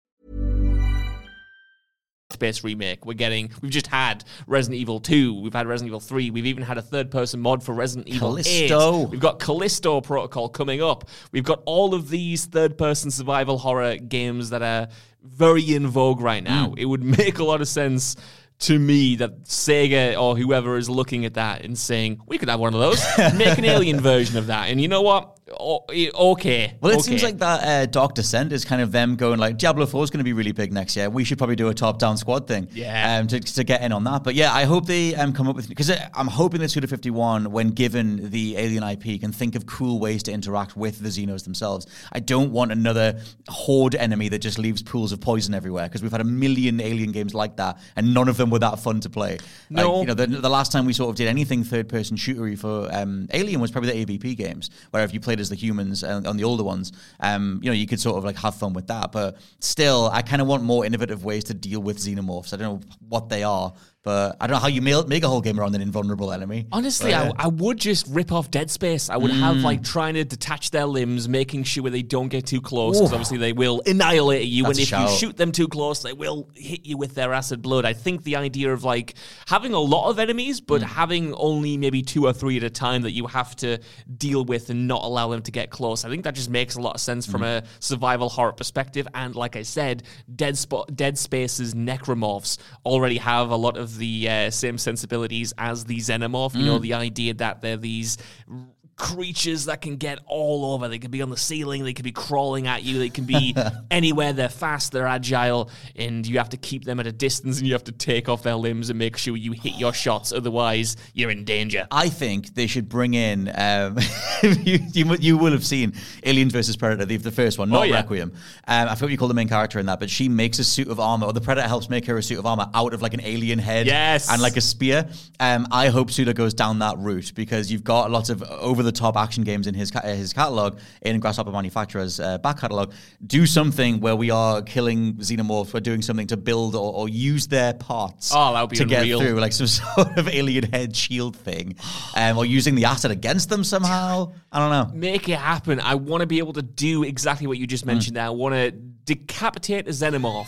Space remake. We've just had Resident Evil 2, we've had Resident Evil 3, we've even had a third-person mod for Resident Evil 8. We've got Callisto Protocol coming up. We've got all of these third-person survival horror games that are very in vogue right now. It would make a lot of sense to me that Sega or whoever is looking at that and saying, we could have one of those, make an Alien version of that. And you know what? Okay. Well, it seems like that Dark Descent is kind of them going like, Diablo 4 is going to be really big next year. We should probably do a top-down squad thing to get in on that. But yeah, I hope they come up with, because I'm hoping that Suda51, when given the Alien IP, can think of cool ways to interact with the Xenos themselves. I don't want another horde enemy that just leaves pools of poison everywhere, because we've had a million Alien games like that, and none of them were that fun to play. No. Like, the last time we sort of did anything third-person shootery for Alien was probably the AVP games, where if you played as the humans on the older ones, you could sort of like have fun with that. But still, I kind of want more innovative ways to deal with xenomorphs. I don't know what they are, but I don't know how you make a whole game around an invulnerable enemy. Honestly, I would just rip off Dead Space. I would have like trying to detach their limbs, making sure they don't get too close, because obviously they will annihilate you. And if you shoot them too close, they will hit you with their acid blood. I think the idea of like having a lot of enemies, but having only maybe 2 or 3 at a time that you have to deal with and not allow them to get close, I think that just makes a lot of sense from a survival horror perspective. And like I said, Dead Space's necromorphs already have a lot of the same sensibilities as the xenomorph. The idea that they're these creatures that can get all over. They can be on the ceiling, they can be crawling at you, they can be anywhere. They're fast, they're agile, and you have to keep them at a distance, and you have to take off their limbs and make sure you hit your shots, otherwise you're in danger. I think they should bring in, you will have seen Aliens vs. Predator, the first one, not Requiem. I forget what you call the main character in that, but she makes a suit of armor, or the Predator helps make her a suit of armor out of like an alien head and like a spear. I hope Suda goes down that route, because you've got lots of over-the-top action games in his catalog, in Grasshopper Manufacturer's back catalog. Do something where we are killing xenomorphs, we're doing something to build or use their parts that would be to unreal. Get through, like some sort of alien head shield thing, or using the asset against them somehow. I don't know. Make it happen. I want to be able to do exactly what you just mentioned there. I want to decapitate a xenomorph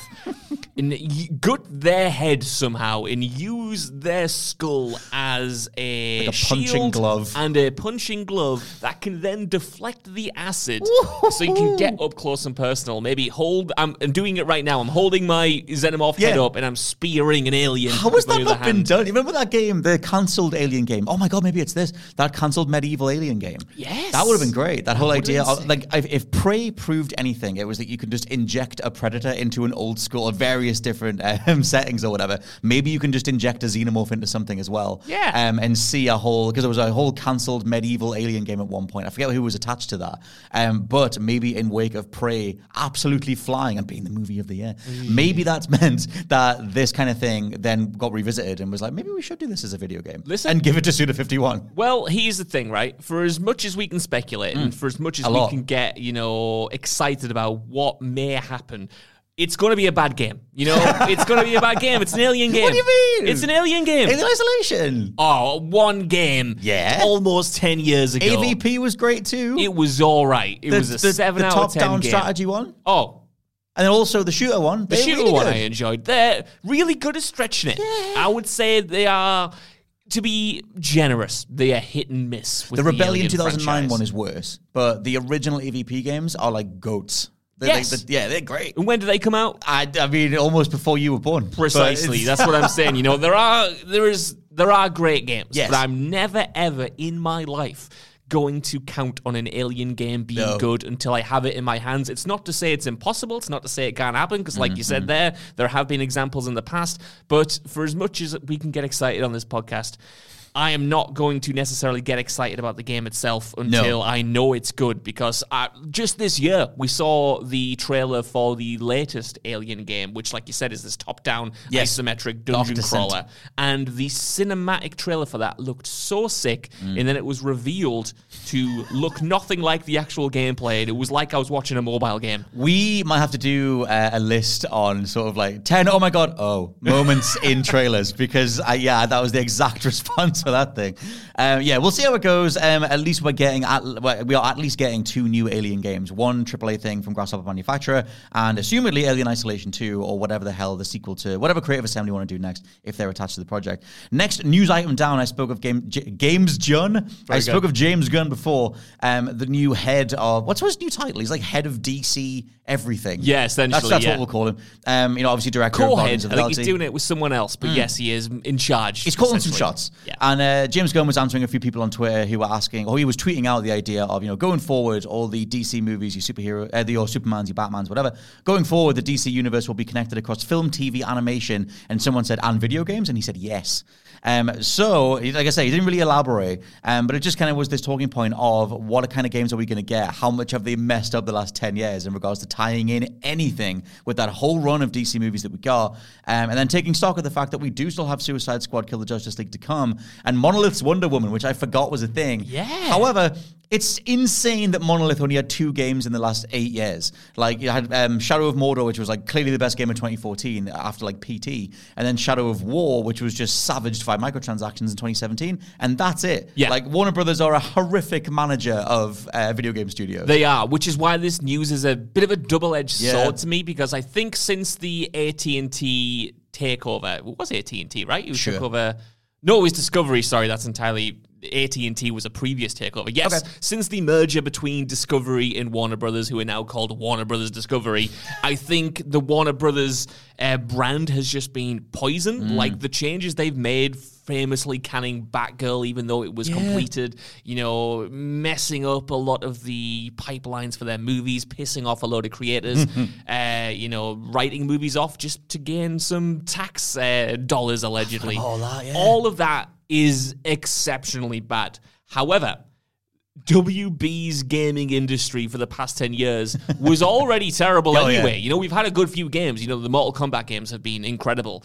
and gut their head somehow and use their skull as a punching glove. And a punching glove that can then deflect the acid so you can get up close and personal. Maybe I'm doing it right now. I'm holding my xenomorph head up and I'm spearing an alien. How has that not been done? You remember that game, the cancelled Alien game? Oh my God, maybe it's this. That cancelled medieval Alien game. Yes. That would have been great. That whole idea of, like, if Prey proved anything, it was that you could just inject a predator into an old school or various different settings or whatever. Maybe you can just inject a xenomorph into something as well. Yeah. And see because there was a whole cancelled medieval Alien game at one point. I forget who was attached to that. But maybe in wake of Prey absolutely flying and being the movie of the year, maybe that's meant that this kind of thing then got revisited and was like, maybe we should do this as a video game. And give it to Suda51. Well, here's the thing, right? For as much as we can speculate and for as much as we can get, excited about what may happen, it's going to be a bad game. It's going to be a bad game. It's an Alien game. What do you mean? It's an Alien game. Alien Isolation. Oh, one game. Yeah. Almost 10 years ago. AVP was great too. It was all right. It was a 7 out of 10 top-down game. strategy one. Oh. And then also the shooter one. The shooter really one I enjoyed. They're really good at stretching it. Yeah. I would say they are... To be generous, they are hit and miss with the Rebellion 2009 franchise. one is worse, but the original AVP games are like goats. They're great. And when did they come out? I mean, almost before you were born. Precisely. That's what I'm saying. There are great games, but I'm never ever in my life going to count on an Alien game being good until I have it in my hands. It's not to say it's impossible. It's not to say it can't happen, because like you said there have been examples in the past. But for as much as we can get excited on this podcast, I am not going to necessarily get excited about the game itself until I know it's good, because just this year we saw the trailer for the latest Alien game, which, like you said, is this top-down isometric dungeon crawler. And the cinematic trailer for that looked so sick, and then it was revealed to look nothing like the actual gameplay. It was like I was watching a mobile game. We might have to do a list on sort of like 10 moments in trailers, because that was the exact response for that thing. We'll see how it goes. At least we are at least getting 2 new Alien games. One AAA thing from Grasshopper Manufacturer, and assumedly Alien Isolation 2, or whatever the hell the sequel to whatever Creative Assembly want to do next, if they're attached to the project. Next news item down, I spoke of James Gunn. Spoke of James Gunn before. The new head of, what's his new title? He's like head of DC everything. Yeah, essentially. That's what we'll call him. Obviously director of Guardians of the Galaxy. I think he's doing it with someone else, but yes, he is in charge. He's calling some shots. Yeah. And James Gunn was answering a few people on Twitter who were asking, or he was tweeting out the idea of, going forward, all the DC movies, your superhero, your Supermans, your Batmans, whatever, going forward, the DC universe will be connected across film, TV, animation, and someone said, and video games, and he said yes. So, like I say, he didn't really elaborate, but it just kind of was this talking point of what kind of games are we going to get? How much have they messed up the last 10 years in regards to tying in anything with that whole run of DC movies that we got? And then taking stock of the fact that we do still have Suicide Squad, Kill the Justice League to come, and Monolith's Wonder Woman, which I forgot was a thing. Yeah. However, it's insane that Monolith only had 2 games in the last 8 years. Like, you had Shadow of Mordor, which was like clearly the best game of 2014 after like PT, and then Shadow of War, which was just savaged by microtransactions in 2017, and that's it. Yeah. Like, Warner Brothers are a horrific manager of video game studios. They are, which is why this news is a bit of a double-edged sword to me, because I think since the AT&T takeover, it was AT&T, right? You took over... No, it was Discovery, sorry, that's entirely... AT&T was a previous takeover. Yes, since the merger between Discovery and Warner Brothers, who are now called Warner Brothers Discovery, I think the Warner Brothers brand has just been poisoned. Like, the changes they've made famously canning Batgirl even though it was completed, messing up a lot of the pipelines for their movies, pissing off a load of creators, writing movies off just to gain some tax dollars, allegedly. All of that is exceptionally bad. However, WB's gaming industry for the past 10 years was already terrible anyway. We've had a good few games. The Mortal Kombat games have been incredible.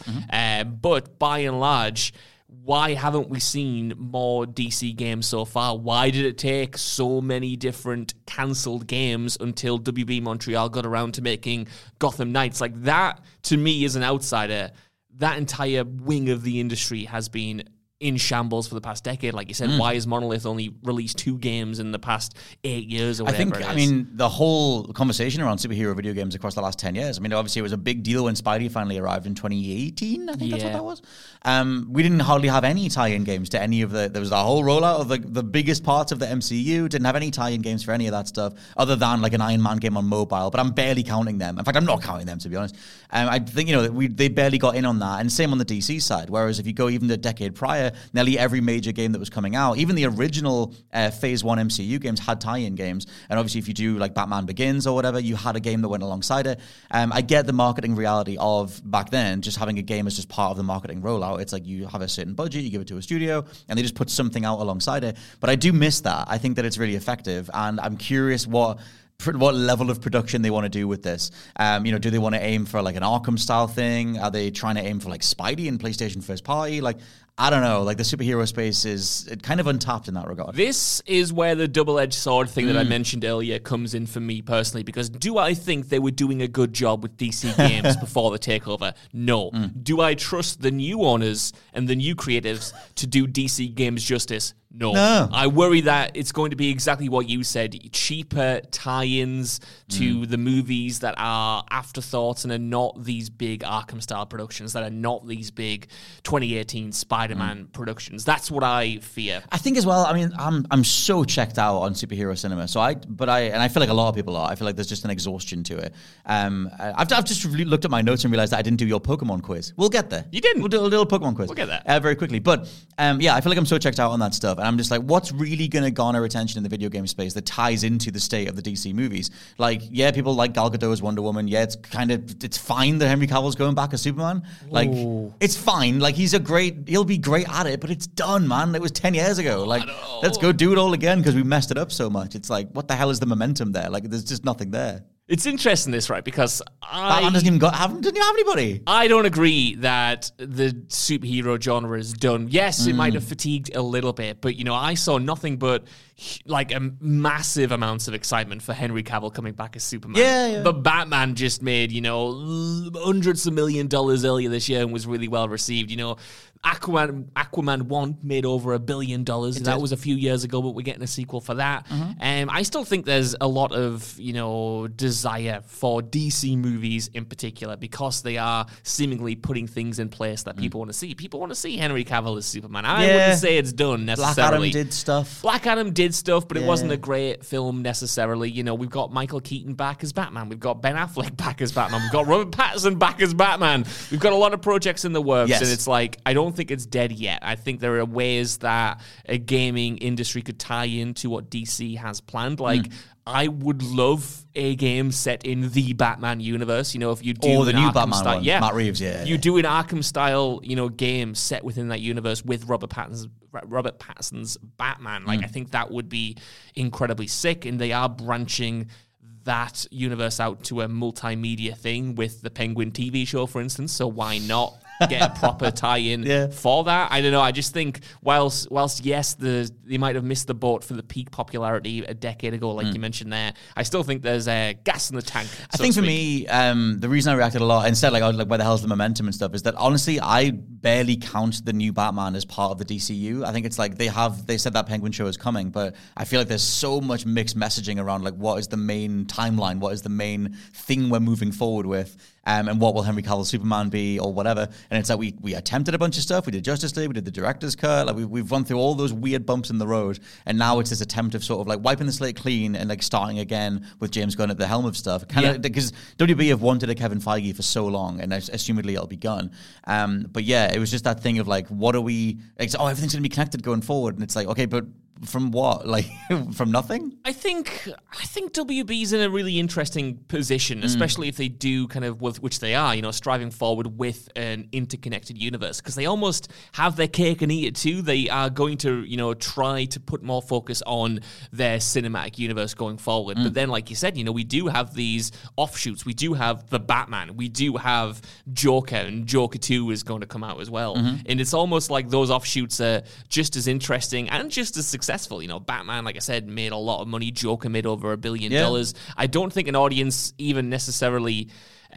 But by and large, why haven't we seen more DC games so far? Why did it take so many different cancelled games until WB Montreal got around to making Gotham Knights? Like, that, to me, as an outsider, that entire wing of the industry has been in shambles for the past decade. Like you said, why has Monolith only released 2 games in the past 8 years or whatever I mean, the whole conversation around superhero video games across the last 10 years, I mean, obviously it was a big deal when Spidey finally arrived in 2018, I think that's what that was. We didn't hardly have any tie-in games to any of there was the whole rollout of the biggest parts of the MCU, didn't have any tie-in games for any of that stuff, other than like an Iron Man game on mobile, but I'm barely counting them. In fact, I'm not counting them, to be honest. I think, they barely got in on that, and same on the DC side, whereas if you go even the decade prior, nearly every major game that was coming out, even the original Phase 1 MCU games had tie-in games, and obviously if you do like Batman Begins or whatever, you had a game that went alongside it. I get the marketing reality of back then, just having a game as just part of the marketing rollout. It's like you have a certain budget, you give it to a studio, and they just put something out alongside it. But I do miss that. I think that it's really effective, and I'm curious what level of production they want to do with this. Do they want to aim for like an Arkham style thing? Are they trying to aim for like Spidey and PlayStation first party? Like, I don't know. Like, the superhero space is kind of untapped in that regard. This is where the double-edged sword thing that I mentioned earlier comes in for me personally, because do I think they were doing a good job with DC games before the takeover? No. Do I trust the new owners and the new creatives to do DC games justice? No. I worry that it's going to be exactly what you said, cheaper tie-ins to the movies that are afterthoughts and are not these big Arkham-style productions, that are not these big 2018 Spider-Man productions. That's what I fear. I think as well, I mean, I'm so checked out on superhero cinema, so I feel like a lot of people are. I feel like there's just an exhaustion to it. I've just looked at my notes and realized that I didn't do your Pokemon quiz. We'll get there. You didn't? We'll do a little Pokemon quiz. We'll get that. Very quickly. But I feel like I'm so checked out on that stuff. And I'm just like, what's really going to garner attention in the video game space that ties into the state of the DC movies? Like, yeah, people like Gal Gadot as Wonder Woman. Yeah, it's fine that Henry Cavill's going back as Superman. Like, it's fine. Like, he'll be great at it, but it's done, man. It was 10 years ago. Like, let's go do it all again because we messed it up so much. It's like, what the hell is the momentum there? Like, there's just nothing there. It's interesting this, right? Because Batman doesn't even didn't have anybody. I don't agree that the superhero genre is done. Yes, it might have fatigued a little bit, but I saw nothing but like a massive amounts of excitement for Henry Cavill coming back as Superman. Yeah. But Batman just made hundreds of $1 million earlier this year and was really well received. Aquaman 1 made over $1 billion. That was a few years ago, but we're getting a sequel for that. I still think there's a lot of, desire for DC movies in particular because they are seemingly putting things in place that people want to see. People want to see Henry Cavill as Superman. I wouldn't say it's done necessarily. Black Adam did stuff, but it wasn't a great film necessarily. We've got Michael Keaton back as Batman. We've got Ben Affleck back as Batman. We've got Robert Pattinson back as Batman. We've got a lot of projects in the works, and it's like, I don't think it's dead yet. I think there are ways that a gaming industry could tie into what DC has planned. Like, I would love a game set in the Batman universe. If you do the new Batman style, one, Matt Reeves, you do an Arkham style, game set within that universe with Robert Pattinson's Batman. Like, I think that would be incredibly sick. And they are branching that universe out to a multimedia thing with the Penguin TV show, for instance. So why not get a proper tie-in for that? I don't know. I just think whilst yes, they might have missed the boat for the peak popularity a decade ago, like you mentioned there, I still think there's gas in the tank. I think for me, the reason I reacted a lot, instead I was like, where the hell's the momentum and stuff, is that honestly, I barely count the new Batman as part of the DCU. I think it's like they said that Penguin show is coming, but I feel like there's so much mixed messaging around like what is the main timeline, what is the main thing we're moving forward with. and what will Henry Cavill's Superman be or whatever. And it's like we attempted a bunch of stuff. We did Justice League, we did the director's cut. Like we've run through all those weird bumps in the road, and now it's this attempt of sort of like wiping the slate clean and like starting again with James Gunn at the helm of stuff. Kind of because WB have wanted a Kevin Feige for so long, and assumedly it'll be Gunn. But yeah, it was just that thing of like, what are we? Like, everything's going to be connected going forward, and it's like, okay, but from what? Like from nothing? I think WB's in a really interesting position, especially if they do kind of, which they are, striving forward with an interconnected universe, because they almost have their cake and eat it too. They are going to, try to put more focus on their cinematic universe going forward. But then, like you said, we do have these offshoots. We do have the Batman. We do have Joker, and Joker 2 is going to come out as well. And it's almost like those offshoots are just as interesting and just as successful. Batman, like I said, made a lot of money. Joker made over $1 billion. I don't think an audience even necessarily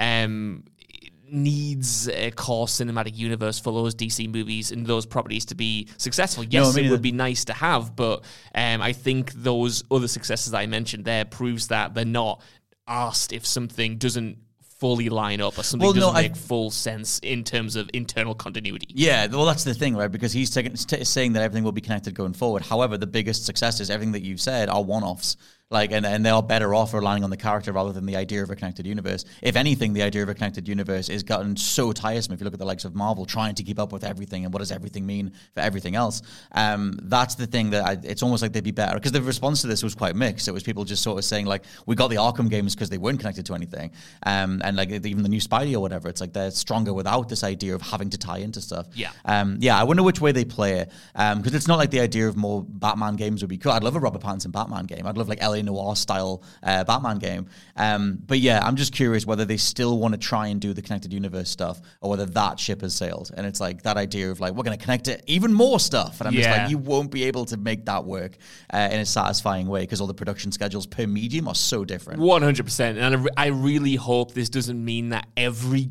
needs a core cinematic universe for those DC movies and those properties to be successful. Yes, it would be nice to have, but I think those other successes that I mentioned there proves that they're not asked if something doesn't fully line up or something doesn't make full sense in terms of internal continuity. Yeah, well, that's the thing, right? Because he's saying that everything will be connected going forward. However, the biggest successes, everything that you've said, are one-offs. Like, and they are better off relying on the character rather than the idea of a connected universe. If anything, the idea of a connected universe has gotten so tiresome. If you look at the likes of Marvel trying to keep up with everything and what does everything mean for everything else, that's the thing that it's almost like they'd be better. Because the response to this was quite mixed. It was people just sort of saying, like, we got the Arkham games because they weren't connected to anything. And like even the new Spidey or whatever, it's like they're stronger without this idea of having to tie into stuff. Yeah. I wonder which way they play it. Because it's not like the idea of more Batman games would be cool. I'd love a Robert Pattinson Batman game. I'd love like LA Noire style Batman game. But yeah, I'm just curious whether they still want to try and do the connected universe stuff or whether that ship has sailed. And it's like that idea of like, we're going to connect it even more stuff. And I'm just like, you won't be able to make that work in a satisfying way because all the production schedules per medium are so different. 100%. And I really hope this doesn't mean that every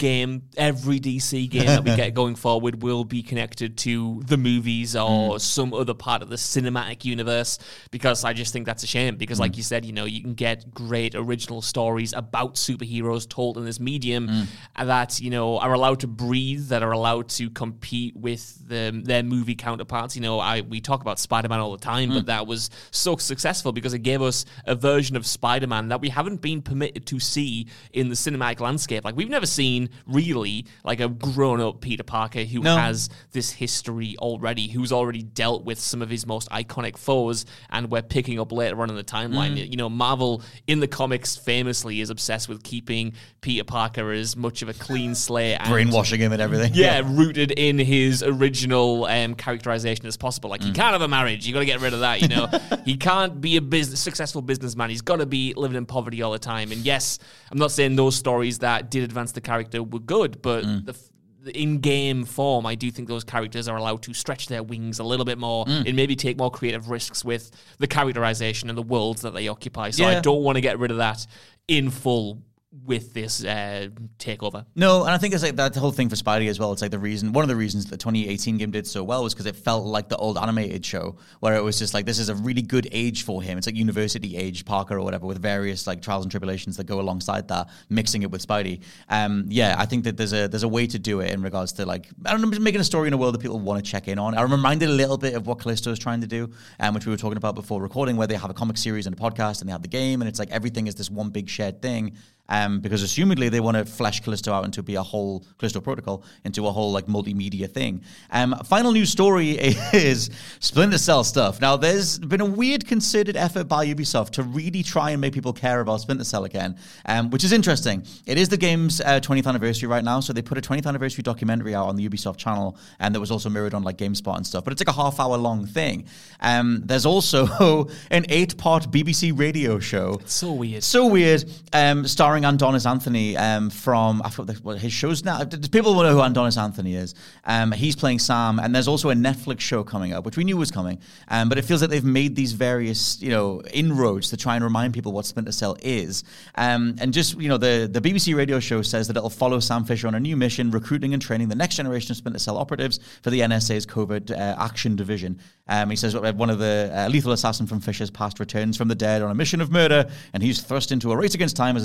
DC game that we get going forward will be connected to the movies or some other part of the cinematic universe, because I just think that's a shame. Because like you said, you can get great original stories about superheroes told in this medium that, are allowed to breathe, that are allowed to compete with their movie counterparts. We talk about Spider-Man all the time, but that was so successful because it gave us a version of Spider-Man that we haven't been permitted to see in the cinematic landscape. Like, we've never seen really like a grown-up Peter Parker who has this history already, who's already dealt with some of his most iconic foes, and we're picking up later on in the timeline. Marvel in the comics famously is obsessed with keeping Peter Parker as much of a clean slate and brainwashing him and everything. Rooted in his original characterization as possible. Like, he can't have a marriage. You got to get rid of that. He can't be a successful businessman. He's got to be living in poverty all the time. And yes, I'm not saying those stories that did advance the character were good, but the in-game form, I do think those characters are allowed to stretch their wings a little bit more and maybe take more creative risks with the characterization and the worlds that they occupy. So I don't want to get rid of that in full with this takeover. No, and I think it's like that whole thing for Spidey as well. It's like one of the reasons the 2018 game did so well was because it felt like the old animated show where it was just like, this is a really good age for him. It's like university age Parker or whatever, with various like trials and tribulations that go alongside that, mixing it with Spidey. I think that there's a way to do it in regards to like, I don't know, just making a story in a world that people want to check in on. I'm reminded a little bit of what Callisto is trying to do, which we were talking about before recording, where they have a comic series and a podcast and they have the game, and it's like everything is this one big shared thing. Because assumedly they want to flesh Callisto out into be a whole Callisto Protocol, into a whole like multimedia thing. Final news story is Splinter Cell stuff. Now, there's been a weird concerted effort by Ubisoft to really try and make people care about Splinter Cell again, which is interesting. It is the game's 20th anniversary right now, so they put a 20th anniversary documentary out on the Ubisoft channel, and that was also mirrored on like GameSpot and stuff. But it's like a half-hour long thing. There's also an 8-part BBC radio show. It's so weird. Starring Adonis Anthony from, I forgot what his show's now. People will know who Adonis Anthony is. He's playing Sam, and there's also a Netflix show coming up, which we knew was coming. But it feels like they've made these various, inroads to try and remind people what Splinter Cell is. And just, the BBC radio show says that it'll follow Sam Fisher on a new mission, recruiting and training the next generation of Splinter Cell operatives for the NSA's Covert Action Division. He says one of the lethal assassin from Fisher's past returns from the dead on a mission of murder, and he's thrust into a race against time as a sinister threat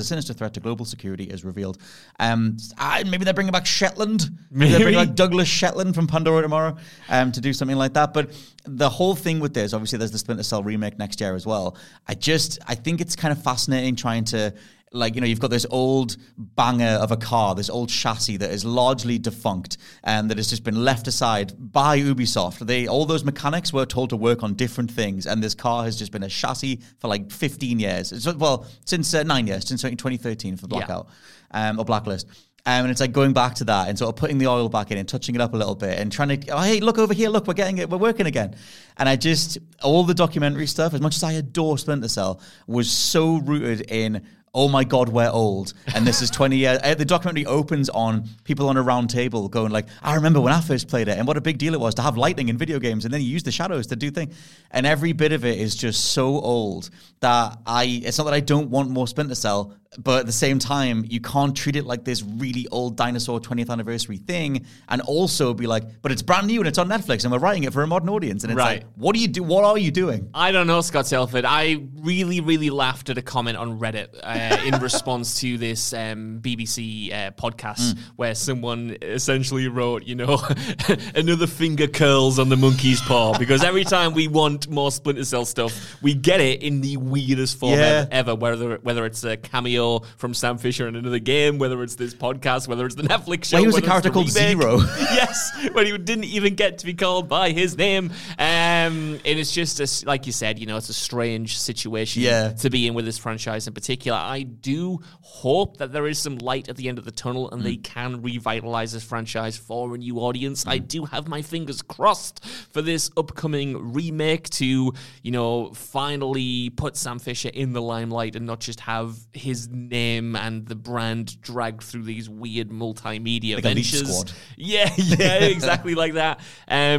threat to global security is revealed. Maybe they're bringing back Shetland. Maybe they're bringing back Douglas Shetland from Pandora Tomorrow to do something like that. But the whole thing with this, obviously there's the Splinter Cell remake next year as well. I think it's kind of fascinating trying to, like, you've got this old banger of a car, this old chassis that is largely defunct and that has just been left aside by Ubisoft. All those mechanics were told to work on different things, and this car has just been a chassis for like 15 years. Since 9 years, since 2013 for Blackout or Blacklist. And it's like going back to that and sort of putting the oil back in and touching it up a little bit and trying to, hey, look over here, look, we're getting it, we're working again. And all the documentary stuff, as much as I adore Splinter Cell, was so rooted in, oh my God, we're old. And this is 20 years. The documentary opens on people on a round table going like, I remember when I first played it and what a big deal it was to have lighting in video games. And then you use the shadows to do things. And every bit of it is just so old that it's not that I don't want more Splinter Cell, but at the same time, you can't treat it like this really old dinosaur 20th anniversary thing and also be like, but it's brand new and it's on Netflix and we're writing it for a modern audience. And it's like, what are you doing? I don't know, Scott Selford. I really, really laughed at a comment on Reddit in response to this BBC podcast where someone essentially wrote, another finger curls on the monkey's paw, because every time we want more Splinter Cell stuff, we get it in the weirdest form ever, whether it's a cameo from Sam Fisher in another game, whether it's this podcast, whether it's the Netflix show. Well, he was a character called Zero. Yes, when he didn't even get to be called by his name. And it's just, like you said, it's a strange situation to be in with this franchise in particular. I do hope that there is some light at the end of the tunnel and they can revitalize this franchise for a new audience. I do have my fingers crossed for this upcoming remake to, finally put Sam Fisher in the limelight and not just have his name and the brand dragged through these weird multimedia ventures. Yeah, exactly like that. I'm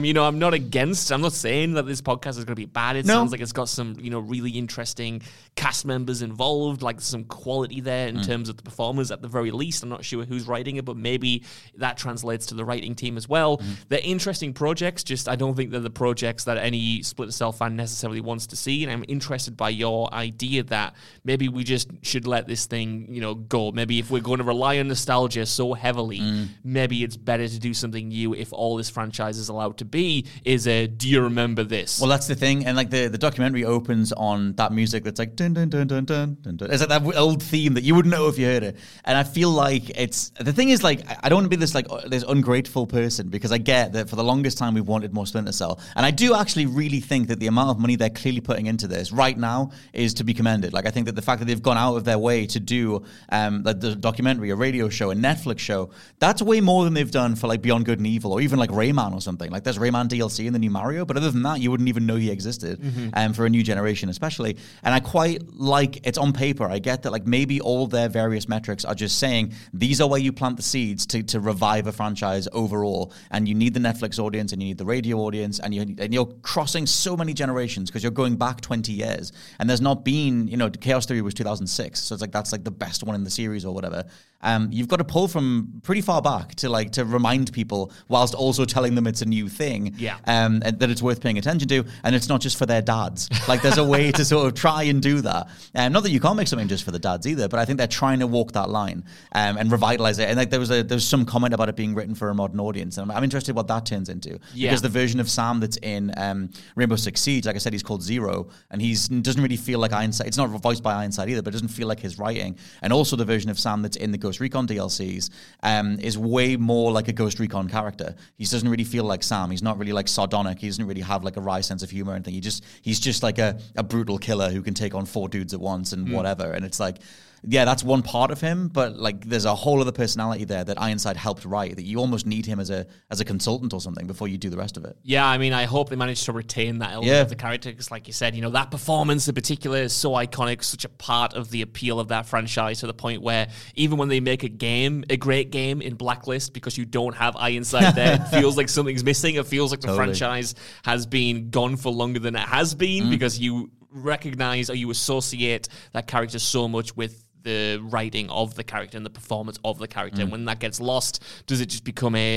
not saying that this podcast is going to be bad. It sounds like it's got some, really interesting cast members involved, like some quality there in terms of the performers at the very least. I'm not sure who's writing it, but maybe that translates to the writing team as well. They're interesting projects, just I don't think they're the projects that any Splinter Cell fan necessarily wants to see. And I'm interested by your idea that maybe we just should let this thing, go. Maybe if we're going to rely on nostalgia so heavily, maybe it's better to do something new if all this franchise is allowed to be is do you remember this? Well, that's the thing. And like the documentary opens on that music that's like dun dun dun dun dun dun dun. It's like that old theme that you wouldn't know if you heard it. And I feel like the thing is, like, I don't want to be this ungrateful person, because I get that for the longest time we've wanted more Splinter Cell. And I do actually really think that the amount of money they're clearly putting into this right now is to be commended. Like, I think that the fact that they've gone out of their way to do the documentary, a radio show, a Netflix show, that's way more than they've done for like Beyond Good and Evil or even like Rayman or something. Like, there's Rayman DLC in the new Mario, but other than that, you wouldn't even know he existed for a new generation especially. And I quite like, it's on paper, I get that like maybe all their various metrics are just saying these are where you plant the seeds to revive a franchise overall, and you need the Netflix audience and you need the radio audience, and you're crossing so many generations because you're going back 20 years, and there's not been, Chaos Theory was 2006, so it's like that's like the best one in the series or whatever. You've got to pull from pretty far back to remind people whilst also telling them it's a new thing, and that it's worth paying attention to, and it's not just for their dads. Like, there's a way to sort of try and do that. Not that you can't make something just for the dads either, but I think they're trying to walk that line and revitalize it. And like there was some comment about it being written for a modern audience, and I'm interested what that turns into. Because the version of Sam that's in Rainbow Six Siege, like I said, he's called Zero, and doesn't really feel like Ironside. It's not voiced by Ironside either, but it doesn't feel like his writing. And also the version of Sam that's in the Ghost Recon DLCs is way more like a Ghost Recon character. He doesn't really feel like Sam. He's not really like sardonic. He doesn't really have like a wry sense of humor or anything. He's just like a brutal killer who can take on 4 dudes at once and whatever. And it's like, yeah, that's one part of him, but like there's a whole other personality there that Ironside helped write, that you almost need him as a consultant or something before you do the rest of it. Yeah, I mean, I hope they managed to retain that element of the character, because like you said, that performance in particular is so iconic, such a part of the appeal of that franchise, to the point where even when they make a great game in Blacklist, because you don't have Ironside there, it feels like something's missing. It feels like the franchise has been gone for longer than it has been, because you recognize or you associate that character so much with the writing of the character and the performance of the character. And when that gets lost, does it just become a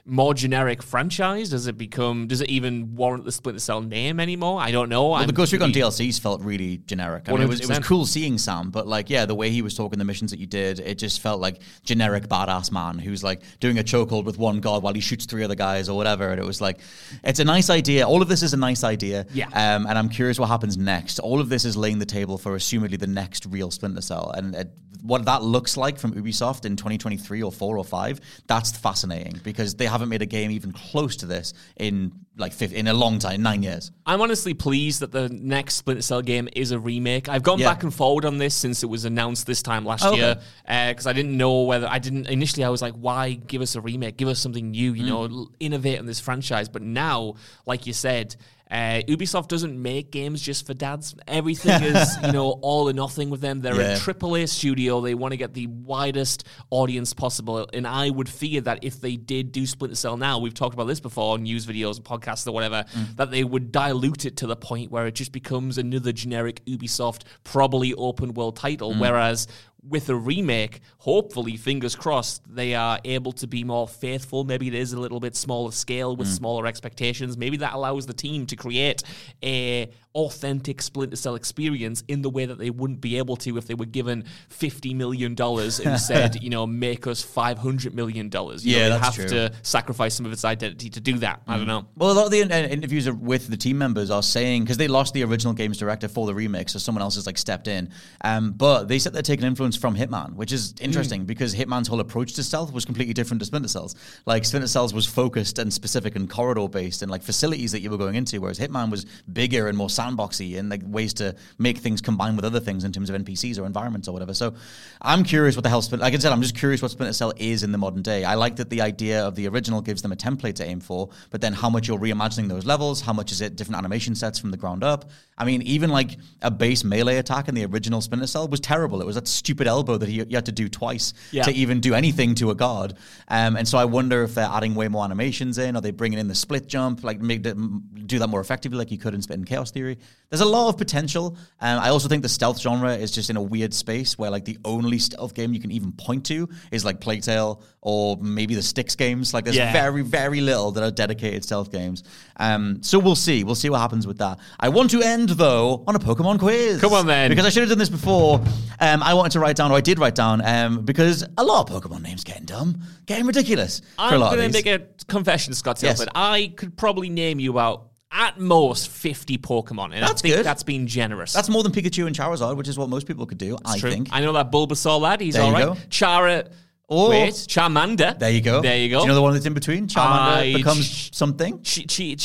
more generic franchise? Does it even warrant the Splinter Cell name anymore? I don't know. Well, the Ghost Recon DLCs felt really generic. I mean, it was cool seeing Sam, but like, yeah, the way he was talking, the missions that you did, it just felt like generic badass man who's like doing a chokehold with one god while he shoots 3 other guys or whatever. And it was like, it's a nice idea. All of this is a nice idea. Yeah. And I'm curious what happens next. All of this is laying the table for assumedly the next real Splinter Cell. And what that looks like from Ubisoft in 2023 or 4 or 5, that's fascinating because they haven't made a game even close to this in in a long time, 9 years. I'm honestly pleased that the next Splinter Cell game is a remake. I've gone back and forward on this since it was announced this time last year because I didn't know whether initially I was like, why give us a remake? Give us something new, you know, innovate on this franchise. But now, like you said, Ubisoft doesn't make games just for dads. Everything is, all or nothing with them. They're a AAA studio. They want to get the widest audience possible. And I would fear that if they did do Splinter Cell now, we've talked about this before, news videos and podcasts or whatever, that they would dilute it to the point where it just becomes another generic Ubisoft, probably open world title. Whereas with a remake, hopefully, fingers crossed, they are able to be more faithful. Maybe it is a little bit smaller scale with smaller expectations. Maybe that allows the team to create a authentic Splinter Cell experience in the way that they wouldn't be able to if they were given $50 million and said, make us $500 million. They have to sacrifice some of its identity to do that. I don't know. Well, a lot of the interviews with the team members are saying, because they lost the original games director for the remake, so someone else has stepped in. But they said they're taking influence from Hitman, which is interesting because Hitman's whole approach to stealth was completely different to Splinter Cell's. Like, Splinter Cell's was focused and specific and corridor-based and facilities that you were going into, whereas Hitman was bigger and more sandboxy and ways to make things combine with other things in terms of NPCs or environments or whatever. So I'm curious what the hell like I said, I'm just curious what Splinter Cell is in the modern day. I like that the idea of the original gives them a template to aim for, but then how much you're reimagining those levels, how much is it different animation sets from the ground up. I mean, even a base melee attack in the original Splinter Cell was terrible. It was that stupid elbow that you had to do twice to even do anything to a guard. And so I wonder if they're adding way more animations in, or they bringing in the split jump, do that more effectively like you could in Chaos Theory. There's a lot of potential. I also think the stealth genre is just in a weird space where the only stealth game you can even point to is Plague Tale or maybe the Styx games. There's very, very little that are dedicated stealth games. So we'll see. We'll see what happens with that. I want to end, though, on a Pokemon quiz. Come on, then. Because I should have done this before. I did write down, because a lot of Pokemon names getting dumb, getting ridiculous. I'm going to make a confession, Scott Tilford. Yes. I could probably name you about at most 50 Pokemon, and that's I think good. That's being generous. That's more than Pikachu and Charizard, which is what most people could do, I think. I know that Bulbasaur lad, he's there all right. Go. Charmander. There you go. Do you know the one that's in between? Charmander becomes something? Chi-Chi.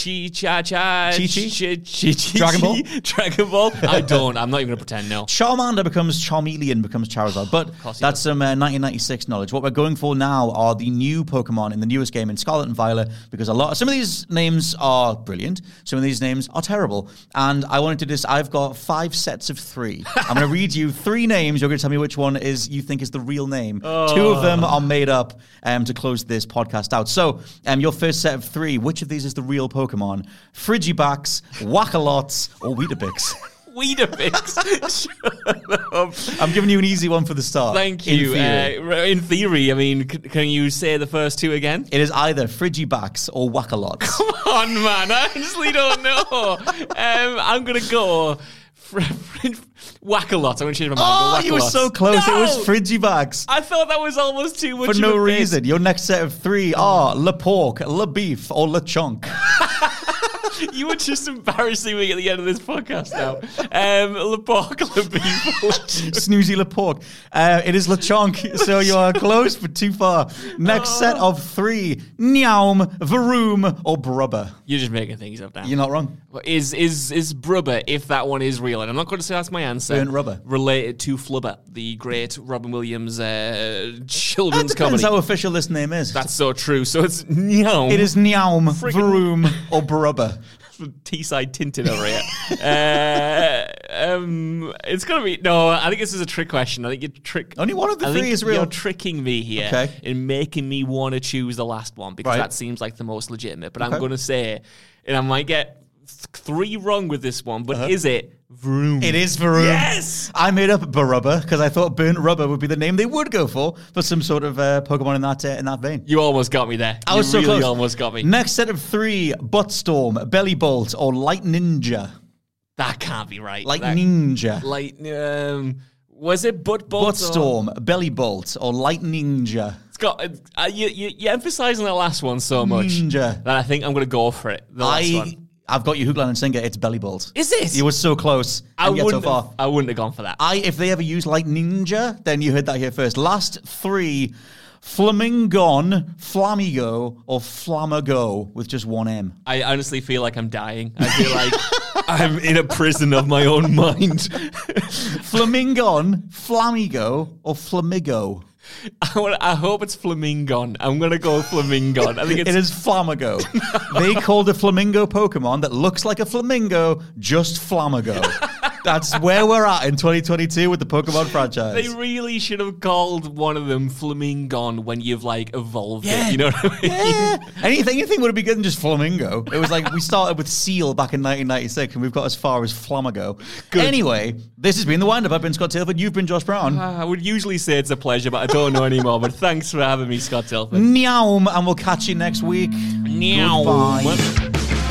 Dragon Ball? Dragon Ball? I don't. I'm not even going to pretend, no. Charmander becomes Charmeleon, becomes Charizard. But that's some 1996 knowledge. What we're going for now are the new Pokemon in the newest game in Scarlet and Violet, because some of these names are brilliant. Some of these names are terrible. And I wanted to do this. I've got 5 sets of 3. I'm going to read you 3 names. You're going to tell me which one you think is the real name. 2 of them are made up to close this podcast out. So, your first set of 3, which of these is the real Pokemon? Frigibax, Wackalots, or Weedabix? Weedabix. Shut up. I'm giving you an easy one for the start. Thank you. In theory, I mean, can you say the first 2 again? It is either Frigibax or Wackalots. Come on, man. I honestly don't know. I'm going to go Wackalot. I'm going to change my mind. Oh, you were so close. No! It was Frigibax. I thought that was almost too much for no reason. Your next set of 3 are Le Pork, Le Beef, or Le Chunk. You were just embarrassing me at the end of this podcast now. Le Pork, Le Beef, Snoozy Le Pork. It is Le Chunk, so you are close but too far. Next set of 3, Nyaum, Varoom, or Brubber. You're just making things up now. You're not wrong. Is Brubber, if that one is real, and I'm not going to say that's my answer, Rubber. Related to Flubber, the great Robin Williams children's comedy. Depends how official this name is. That's so true. So it's Nyaum. It is Nyaum, Varoom, or Brubber. T-side tinted over here. It's going to be... No, I think this is a trick question. I think you're Only one of the 3 is real. You're tricking me here in making me want to choose the last one because that seems like the most legitimate. But I'm going to say, and I might get three wrong with this one, but is it Vroom? It is Vroom. Yes! I made up Barubba because I thought Burnt Rubber would be the name they would go for some sort of Pokemon in that vein. You almost got me there. I was so really close. Almost got me. Next set of three: Buttstorm, Belly Bolt, or Light Ninja. That can't be right. Ninja. Was it Buttstorm, Belly Bolt, or Light Ninja? Scott, you're emphasizing the last one so much Ninja. that I think I'm going to go for it. The last one. I've got you, Hooplan and Sinker. It's Belly Bolt. Is it? You were so close. I wouldn't have gone for that. If they ever use Light Ninja, then you heard that here first. Last three: Flamingon, Flamigo, or Flamago with just one M. I honestly feel like I'm dying. I feel like I'm in a prison of my own mind. Flamingon, Flamigo, or Flamigo? I hope it's Flamingon. I'm going to go Flamingon. I think it is Flamigo. They called a flamingo Pokemon that looks like a flamingo just Flamigo. That's where we're at in 2022 with the Pokemon franchise. They really should have called one of them Flamingon when you've evolved it. You know what I mean? Yeah. Anything would have been good than just Flamingo. It was like we started with Seal back in 1996 and we've got as far as Flamigo. Good. Anyway, this has been The Wind Up. I've been Scott Tilford. You've been Josh Brown. I would usually say it's a pleasure, but I don't know anymore. But thanks for having me, Scott Tilford. Meow, and we'll catch you next week. Meow. Goodbye.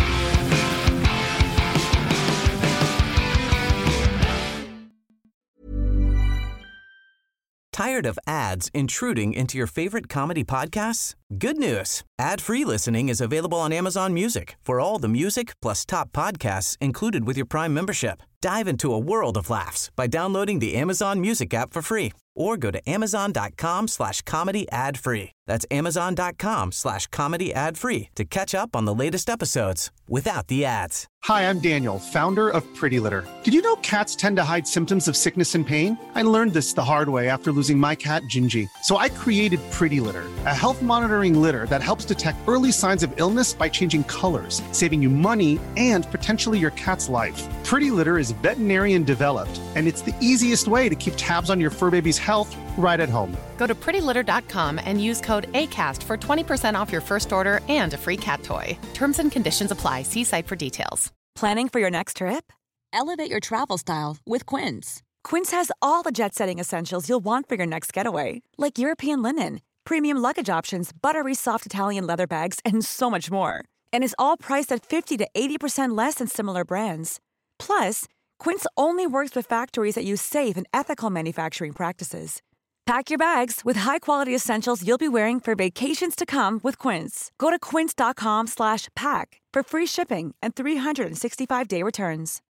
Tired of ads intruding into your favorite comedy podcasts? Good news. Ad-free listening is available on Amazon Music for all the music plus top podcasts included with your Prime membership. Dive into a world of laughs by downloading the Amazon Music app for free or go to amazon.com/comedy ad-free. That's amazon.com/comedy ad-free to catch up on the latest episodes without the ads. Hi, I'm Daniel, founder of Pretty Litter. Did you know cats tend to hide symptoms of sickness and pain? I learned this the hard way after losing my cat, Gingy. So I created Pretty Litter, a health monitoring litter that helps detect early signs of illness by changing colors, saving you money and potentially your cat's life. Pretty Litter is veterinarian developed, and it's the easiest way to keep tabs on your fur baby's health right at home. Go to prettylitter.com and use code ACAST for 20% off your first order and a free cat toy. Terms and conditions apply. See site for details. Planning for your next trip? Elevate your travel style with Quince. Quince has all the jet-setting essentials you'll want for your next getaway, like European linen, premium luggage options, buttery soft Italian leather bags, and so much more. And is all priced at 50 to 80% less than similar brands. Plus, Quince only works with factories that use safe and ethical manufacturing practices. Pack your bags with high-quality essentials you'll be wearing for vacations to come with Quince. Go to quince.com/pack for free shipping and 365-day returns.